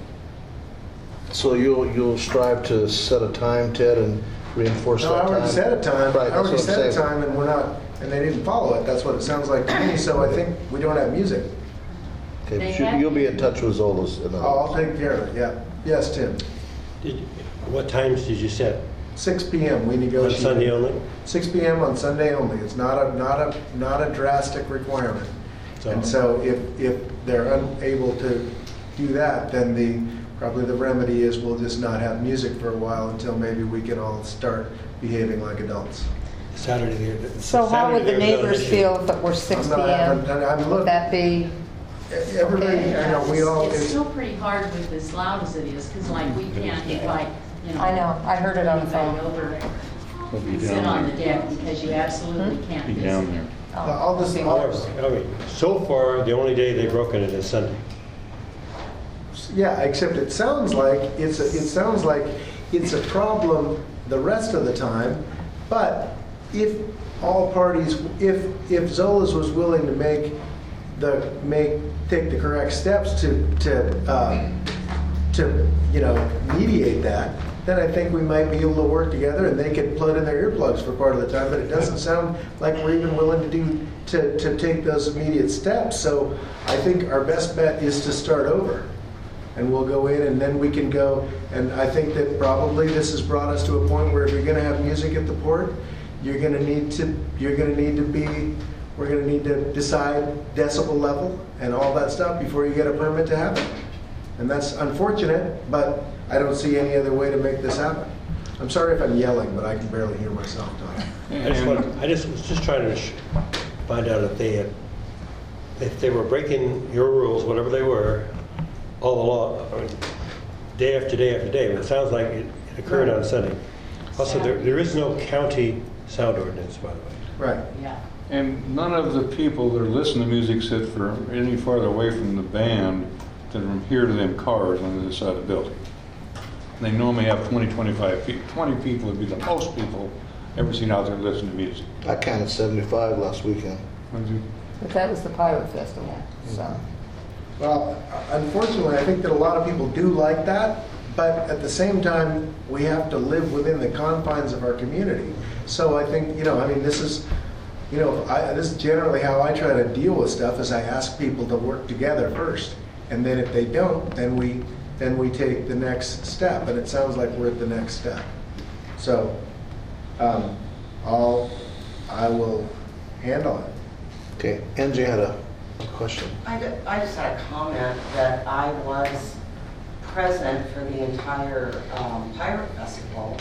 So you'll, you'll strive to set a time, Ted, and reinforce No, that I time? already set a time. Right, I already that's what set I'm a saying. time, and we're not, and they didn't follow it. That's what it sounds like to me, so I think we don't have music. Okay, They but you- have- you'll be in touch with Zola's. in other Oh, I'll words. take care of it, yeah. Yes, Tim. Did, what times did you set? six P M we On negotiated. Sunday only? six P M on Sunday only. It's not a, not a, not a drastic requirement. So- And so if, if they're unable to do that, then the, probably the remedy is we'll just not have music for a while until maybe we can all start behaving like adults. Saturday. there- So how would the Saturday there's not an neighbors issue. feel if it were six I'm P not M? having- I'm Would look- that be, Everybody, Okay. I know, we all, It's it's- still pretty hard with as loud as it is, because like we can't invite, you know. I know, I heard it on the anybody phone. over We'll be and sit on down the there. deck, because you absolutely can't Be visit. down there. Oh, I'll just, see. I'll- However, I mean, so far, the only day they've broken it is Sunday. yeah, except it sounds like, it's, a- it sounds like it's a problem the rest of the time, but if all parties, if, if Zola's was willing to make the, make, take the correct steps to, to, uh, to, you know, mediate that, then I think we might be able to work together and they could plug in their earplugs for part of the time, but it doesn't sound like we're even willing to do, to, to take those immediate steps. So I think our best bet is to start over. And we'll go in and then we can go, and I think that probably this has brought us to a point where if you're gonna have music at the port, you're gonna need to, you're gonna need to be, we're gonna need to decide decibel level and all that stuff before you get a permit to have it. And that's unfortunate, but I don't see any other way to make this happen. I'm sorry if I'm yelling, but I can barely hear myself talk. I just want, I just was just trying to sh- find out if they had, if they were breaking your rules, whatever they were, all along, I mean, day after day after day. But it sounds like it it occurred on Sunday. Also, there, there is no county sound ordinance, by the way. Right. Yeah. And none of the people that are listening to music sit for any farther away from the band than from here to them cars on the other side of the building. They normally have twenty, twenty-five people. twenty people would be the most people ever seen out there listening to music. I counted seventy-five last weekend. Would you- But that was the Pirate Festival, so. Well, unfortunately, I think that a lot of people do like that, but at the same time, we have to live within the confines of our community. So I think, you know, I mean, this is, you know, I, this is generally how I try to deal with stuff, is I ask people to work together first. And then if they don't, then we, then we take the next step, and it sounds like we're at the next step. So, um, I'll, I will handle it. Okay, Angie had a question. I ju- I just had a comment that I was present for the entire um, Pirate Festival,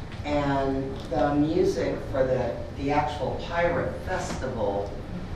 and the music for the, the actual Pirate Festival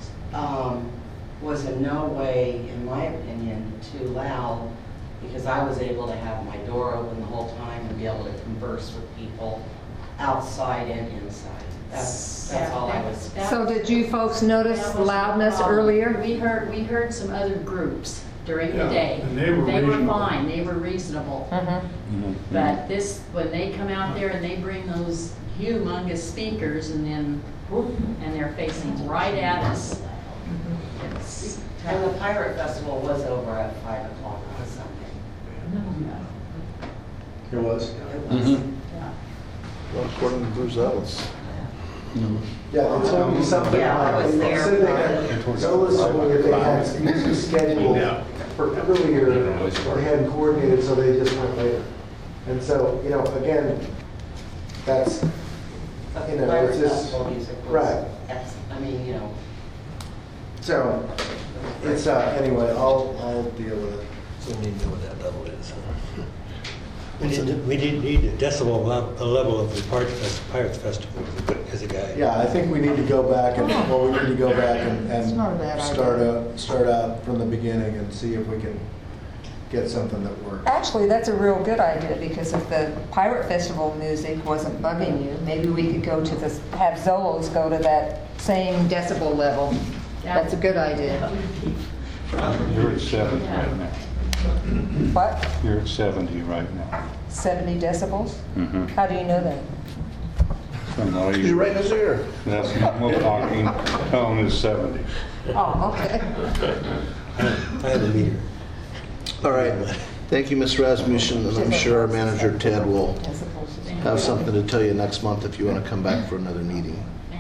um, was in no way, in my opinion, too loud, because I was able to have my door open the whole time and be able to converse with people outside and inside. That's, that's all I was. That- So did you folks notice that was the loudness problem. earlier? We heard, we heard some other groups during the Yeah, day. and they were were reasonable. fine, they were reasonable. Mhm. But this, when they come out there and they bring those humongous speakers and then, whoop, and they're facing right at us. It's And the tough. Pirate Festival was over at five o'clock on Sunday. It was. It was. Mhm. Well, according to Bruce Ellis. Yeah, they told me something. Yeah, I was They there. said they had, Zolas told me that they had music scheduled for earlier, or they hadn't coordinated, so they just went later. And so, you know, again, that's, But you the know, Pirate it's just, Festival music was, right. ex- I mean, you know, So, it's, uh, anyway, I'll, I'll deal with it. So we need to know what that level is. We need, we need need a decibel lev- a level of the Pirates Fest- Pirates Festival as a- as a guide. Yeah, I think we need to go back and, well, we need to go back and, It's not a bad and idea. start out, start out from the beginning and see if we can get something that works. Actually, that's a real good idea, because if the Pirate Festival music wasn't bugging you, maybe we could go to this, have Zolos go to that same decibel level. That's a good idea. You're at seventy right now. What? You're at seventy right now. seventy decibels? Mhm. How do you know that? From all You're you, right in his ear. that's normal talking, tone is seventy. Oh, okay. I have a meter. All right. Thank you, Miz Rasmussen, and I'm sure our manager Ted will have something to tell you next month if you want to come back for another meeting. Thank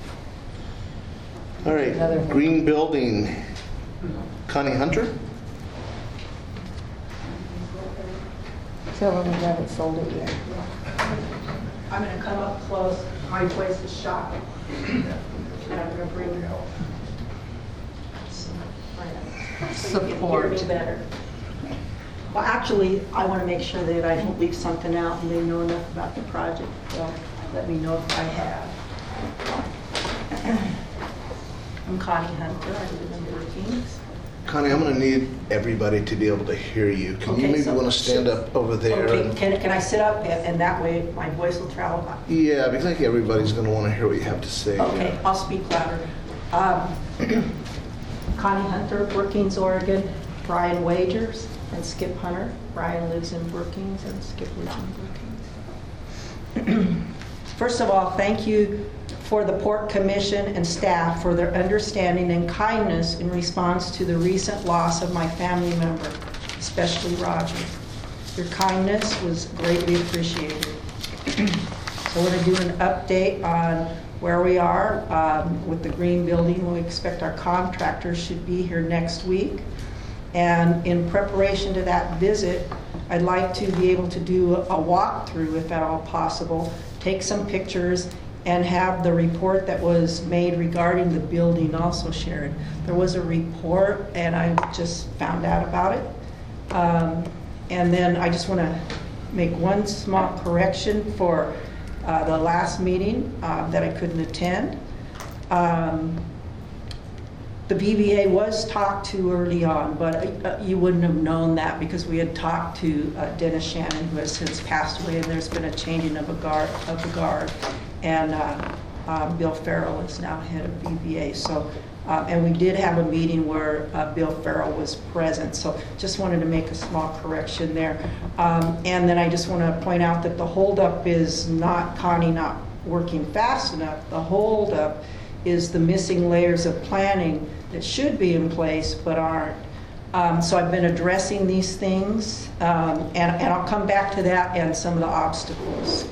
you. All right, Green Building, Connie Hunter? Tell them we haven't sold it yet. I'm gonna come up close, my voice is shot. And I'm gonna bring Support. me better. Well, actually, I wanna make sure that I don't leave something out and they know enough about the project. They'll let me know if I have. I'm Connie Hunter, I live in Brookings. Connie, I'm going to need everybody to be able to hear you. Can you Okay, maybe so- want to stand up over there? Okay, and- can, can I sit up and and that way my voice will travel back? Yeah, because I think everybody's going to want to hear what you have to say. Okay, I'll speak louder. Um, Connie Hunter, Brookings, Oregon. Brian Wagers and Skip Hunter. Brian lives in Brookings and Skip lives in Brookings. First of all, thank you for the Port Commission and staff for their understanding and kindness in response to the recent loss of my family member, especially Roger. Your kindness was greatly appreciated. So we're going to do an update on where we are um, with the green building. We expect our contractors should be here next week. And in preparation to that visit, I'd like to be able to do a walkthrough, if at all possible, take some pictures, and have the report that was made regarding the building also shared. There was a report, and I just found out about it. Um, and then I just want to make one small correction for uh, the last meeting uh, that I couldn't attend. Um, The B B A was talked to early on, but uh, you wouldn't have known that because we had talked to uh, Dennis Shannon, who has since passed away, and there's been a changing of a guard, of the guard. And uh, uh, Bill Farrell is now head of B B A. So, uh, and we did have a meeting where uh, Bill Farrell was present. So just wanted to make a small correction there. Um, and then I just want to point out that the holdup is not Connie not working fast enough. The holdup is the missing layers of planning that should be in place but aren't. Um, so I've been addressing these things, um, and, and I'll come back to that and some of the obstacles.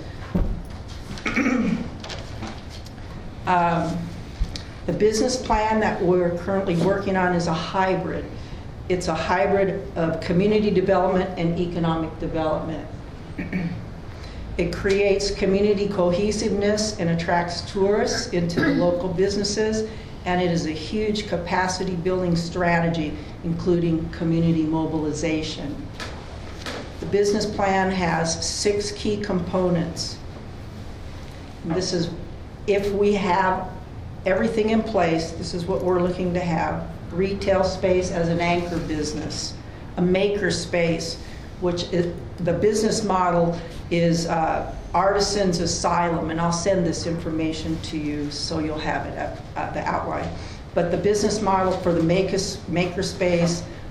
um, the business plan that we're currently working on is a hybrid. It's a hybrid of community development and economic development. It creates community cohesiveness and attracts tourists into the local businesses, and it is a huge capacity building strategy, including community mobilization. The business plan has six key components. And this is, if we have everything in place, this is what we're looking to have. Retail space as an anchor business, a maker space, which is, the business model is uh, Artisans Asylum, and I'll send this information to you so you'll have it at uh, the outline. But the business model for the maker, maker space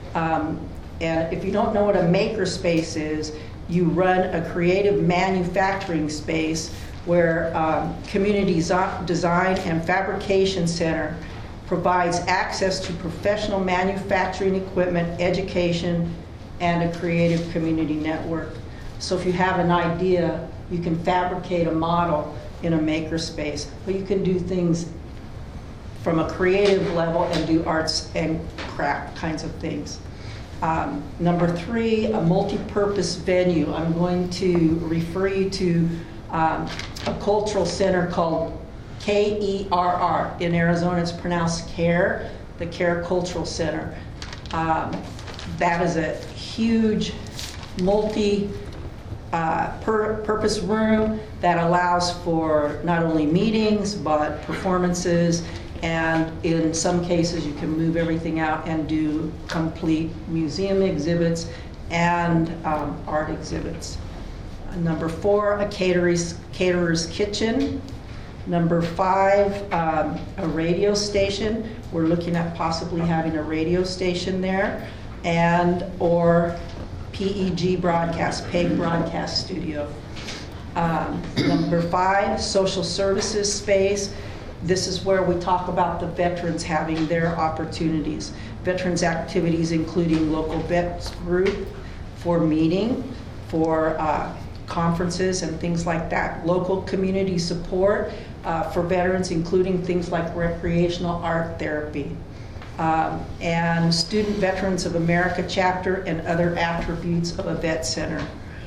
Um, And if you don't know what a makerspace is, you run a creative manufacturing space where um, Community Desi- Design and Fabrication Center provides access to professional manufacturing equipment, education, and a creative community network. So if you have an idea, you can fabricate a model in a makerspace, but you can do things from a creative level and do arts and craft kinds of things. Um, number three, a multi-purpose venue. I'm going to refer you to um, a cultural center called K E R R. In Arizona, it's pronounced CARE, the CARE Cultural Center. Um, that is a huge multi uh, per purpose room that allows for not only meetings, but performances. And in some cases, you can move everything out and do complete museum exhibits and um, art exhibits. Uh, number four, a caterer's, caterer's kitchen. Number five, um, a radio station. We're looking at possibly having a radio station there, and or P E G broadcast, PEG broadcast studio. Um, number five, social services space. This is where we talk about the veterans having their opportunities. Veterans activities including local vets group for meeting, for uh, conferences and things like that. Local community support uh, for veterans, including things like recreational art therapy. Um, and Student Veterans of America chapter and other attributes of a vet center.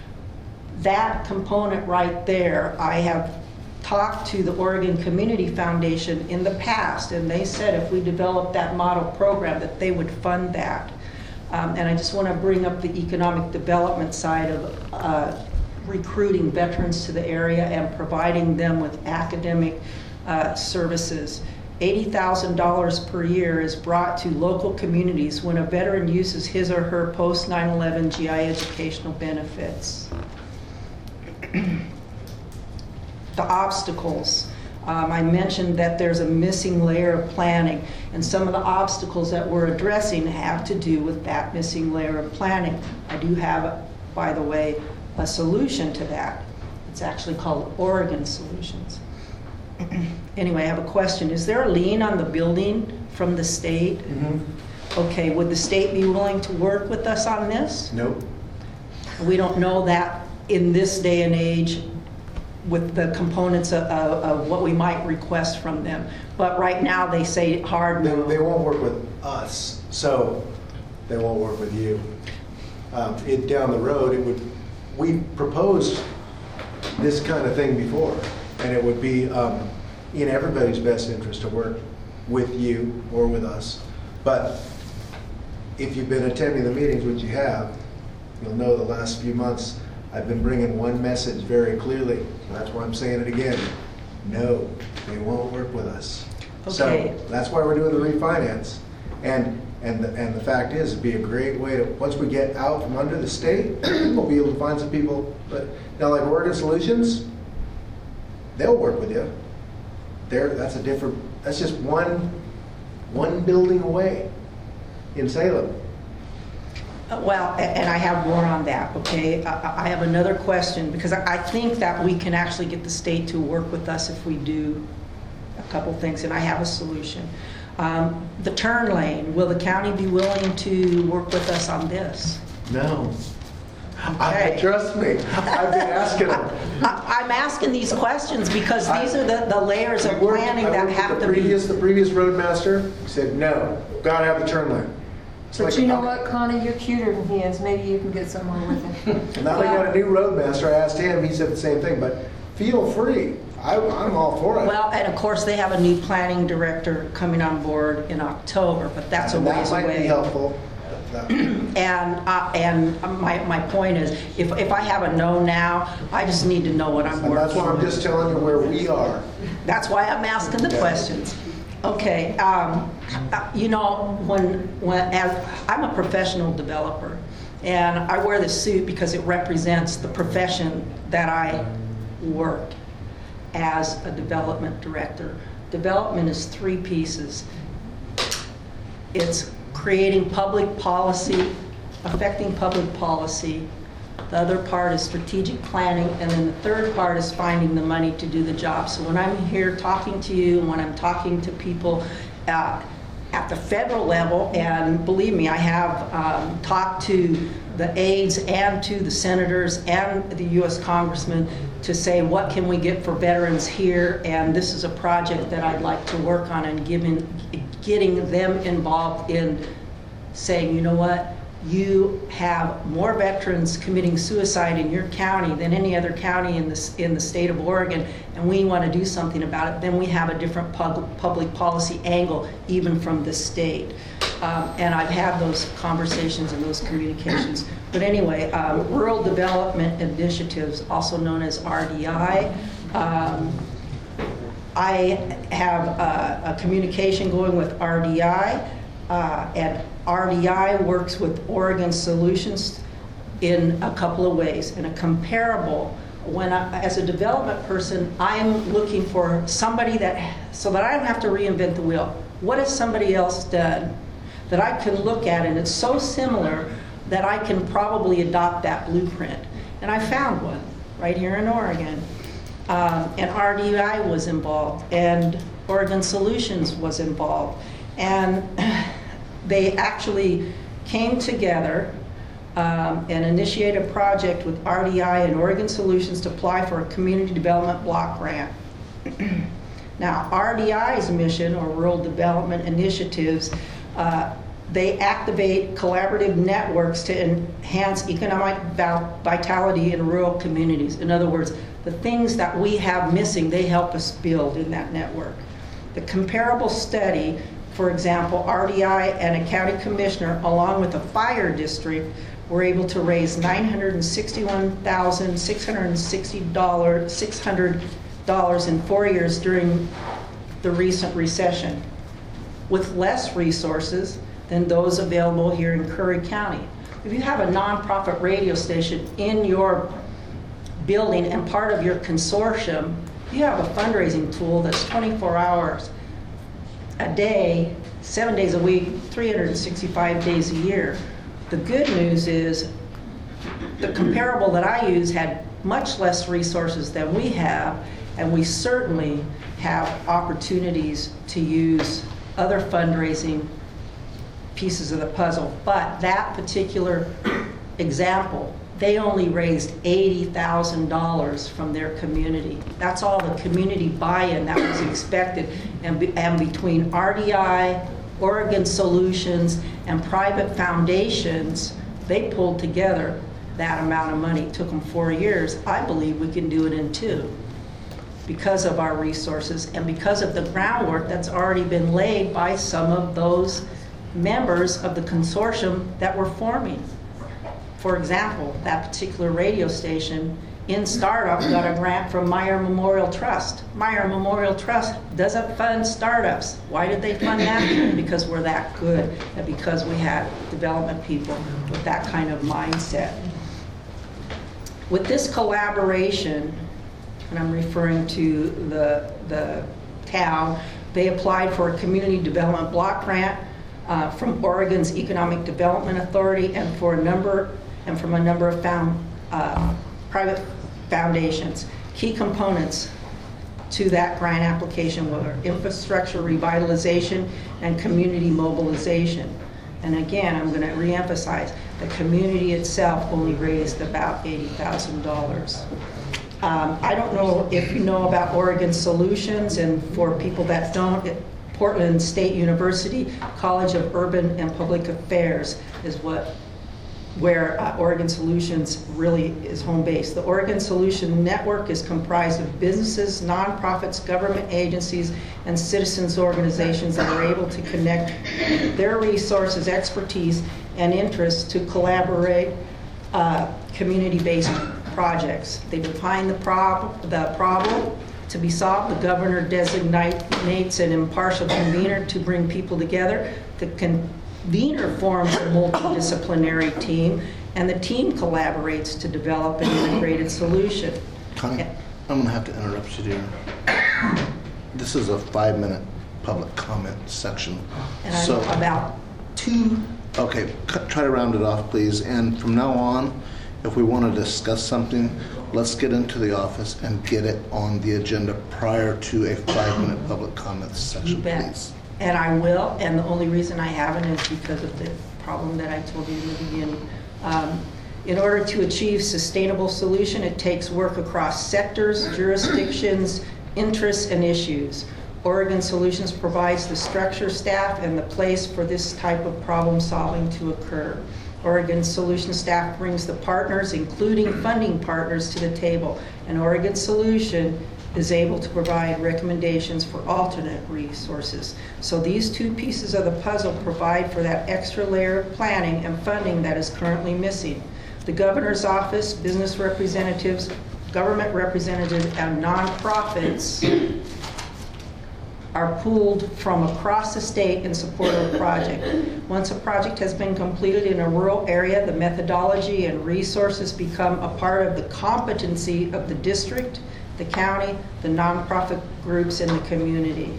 That component right there, I have talked to the Oregon Community Foundation in the past, and they said if we developed that model program that they would fund that. Um, and I just want to bring up the economic development side of uh, recruiting veterans to the area and providing them with academic uh, services. eighty thousand dollars per year is brought to local communities when a veteran uses his or her post nine eleven G I educational benefits. The obstacles. Um, I mentioned that there's a missing layer of planning, and some of the obstacles that we're addressing have to do with that missing layer of planning. I do have, by the way, a solution to that. It's actually called Oregon Solutions. Anyway, I have a question. Is there a lien on the building from the state? Mm-hmm. Okay, would the state be willing to work with us on this? Nope. We don't know that in this day and age with the components of, of, of what we might request from them. But right now they say hard They, no. they won't work with us, so they won't work with you. Um, it, down the road, it would, we proposed this kind of thing before, and it would be um, in everybody's best interest to work with you or with us. But if you've been attending the meetings, which you have, you'll know the last few months I've been bringing one message very clearly. That's why I'm saying it again. No, they won't work with us. Okay. So that's why we're doing the refinance. And and the, and the fact is, it'd be a great way to, once we get out from under the state, we'll be able to find some people. But now, like Oregon Solutions, they'll work with you. They're, that's a different, that's just one, one building away in Salem. Well, a- and I have more on that, okay? I I have another question, because I I think that we can actually get the state to work with us if we do a couple things, and I have a solution. Um, The turn lane, will the county be willing to work with us on this? No. Okay. I, trust me, I've been asking them. I- I'm asking these questions because these are the the layers of I worked- planning I that worked with have the to be. previous, The previous roadmaster said, no, gotta have the turn lane. It's But like, you know okay. what, Connie, you're cuter than he is. Maybe you can get somewhere with him. Now they got a new roadmaster, I asked him, he said the same thing, but feel free, I, I'm all for it. Well, and of course, they have a new planning director coming on board in October, but that's a And ways that away. might be helpful. That- And, uh, and my, my point is, if, if I have a no now, I just need to know what I'm And that's working why I'm with. just telling you where we are. That's why I'm asking the Yeah. questions. Okay, um, uh, you know, when, when, as, I'm a professional developer, and I wear this suit because it represents the profession that I work as a development director. Development is three pieces. it's creating public policy, affecting public policy. The other part is strategic planning, and then the third part is finding the money to do the job. So when I'm here talking to you, and when I'm talking to people uh, at the federal level, and believe me, I have um, talked to the aides and to the senators and the U S congressmen to say, what can we get for veterans here? And this is a project that I'd like to work on, and giving, getting them involved in saying, you know what? You have more veterans committing suicide in your county than any other county in the, in the state of Oregon, and we want to do something about it. Then we have a different pub, public policy angle, even from the state. Um, and I've had those conversations and those communications. But anyway, um, Rural Development Initiatives, also known as R D I. Um, I have a, a communication going with R D I, uh, and R D I works with Oregon Solutions in a couple of ways. In a comparable, when I, as a development person, I'm looking for somebody that, so that I don't have to reinvent the wheel. What has somebody else done that I can look at, and it's so similar that I can probably adopt that blueprint? And I found one right here in Oregon. Um, and R D I was involved, and Oregon Solutions was involved. And they actually came together um, and initiated a project with R D I and Oregon Solutions to apply for a community development block grant. Now, R D I's mission, or Rural Development Initiatives, uh, they activate collaborative networks to enhance economic vitality in rural communities. In other words, the things that we have missing, they help us build in that network. The comparable study, for example, R D I and a county commissioner, along with a fire district, were able to raise nine hundred sixty-one thousand six hundred sixty dollars six hundred dollars in four years during the recent recession, with less resources than those available here in Curry County. If you have a nonprofit radio station in your building and part of your consortium, you have a fundraising tool that's twenty-four hours a day, seven days a week, three hundred sixty-five days a year. The good news is the comparable that I use had much less resources than we have, and we certainly have opportunities to use other fundraising pieces of the puzzle. But that particular example, they only raised eighty thousand dollars from their community. That's all the community buy-in that was expected. And, be, and between R D I, Oregon Solutions, and private foundations, they pulled together that amount of money. It took them four years. I believe we can do it in two, because of our resources and because of the groundwork that's already been laid by some of those members of the consortium that were forming. For example, that particular radio station in startup got a grant from Meyer Memorial Trust. Meyer Memorial Trust doesn't fund startups. Why did they fund that? Because we're that good, and because we had development people with that kind of mindset. With this collaboration, and I'm referring to the, the town, they applied for a community development block grant uh, from Oregon's Economic Development Authority and for a number and from a number of found, uh, private foundations. Key components to that grant application were infrastructure revitalization and community mobilization. And again, I'm going to reemphasize, the community itself only raised about eighty thousand dollars. Um, I don't know if you know about Oregon Solutions, and for people that don't, it, Portland State University College of Urban and Public Affairs is what where uh, Oregon Solutions really is home base. The Oregon Solution Network is comprised of businesses, nonprofits, government agencies, and citizens organizations that are able to connect their resources, expertise, and interests to collaborate uh, community-based projects. They define the, prob the problem to be solved. The governor designates an impartial convener to bring people together. The convener forms a multidisciplinary team, and the team collaborates to develop an integrated solution. Connie, I'm going to have to interrupt you there. This is a five-minute public comment section. And I So- know about two, Okay, c- try to round it off, please. And from now on, if we want to discuss something, let's get into the office and get it on the agenda prior to a five-minute public comments section, you bet. please. And I will, and the only reason I haven't is because of the problem that I told you in the beginning. Um, In order to achieve sustainable solution, it takes work across sectors, jurisdictions, interests, and issues. Oregon Solutions provides the structure, staff, and the place for this type of problem solving to occur. Oregon Solutions staff brings the partners, including funding partners, to the table, and Oregon Solution is able to provide recommendations for alternate resources. So these two pieces of the puzzle provide for that extra layer of planning and funding that is currently missing. The governor's office, business representatives, government representatives, and nonprofits are pooled from across the state in support of a project. Once a project has been completed in a rural area, the methodology and resources become a part of the competency of the district, the county, the nonprofit groups, and the community.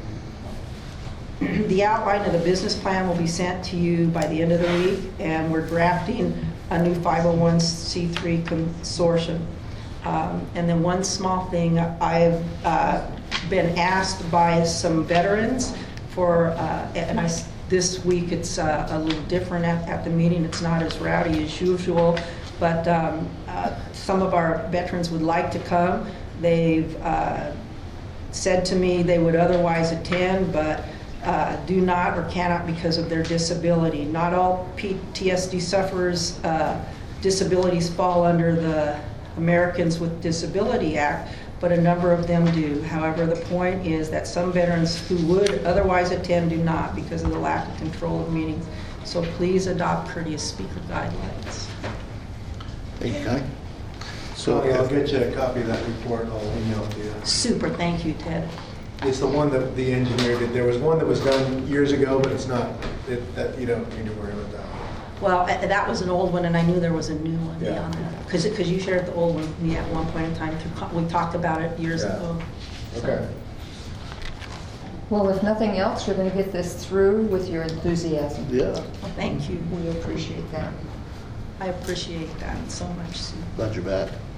The outline of the business plan will be sent to you by the end of the week, and we're drafting a new five oh one c three consortium. Um, and then one small thing, I've uh, been asked by some veterans for, uh, and I, this week it's uh, a little different at, at the meeting. It's not as rowdy as usual, but um, uh, some of our veterans would like to come. They've uh, said to me they would otherwise attend, but uh, do not or cannot because of their disability. Not all P T S D sufferers' uh, disabilities fall under the Americans with Disability Act, but a number of them do. However, the point is that some veterans who would otherwise attend do not because of the lack of control of meetings. So please adopt courteous speaker guidelines. Thank you, Connie. So Connie, I'll get you a copy of that report. I'll email it to you. Super, thank you, Ted. It's the one that the engineer did. There was one that was done years ago, but it's not, it, that, you don't need to worry about that one. Well, uh, that was an old one, and I knew there was a new one Yeah. beyond that. Because because you shared the old one with me at one point in time. through co- We talked about it years Yeah. ago. Okay. Well, if nothing else, you're going to get this through with your enthusiasm. Yeah, Well, thank you. We appreciate that. I appreciate that so much, Sue. glad you're back.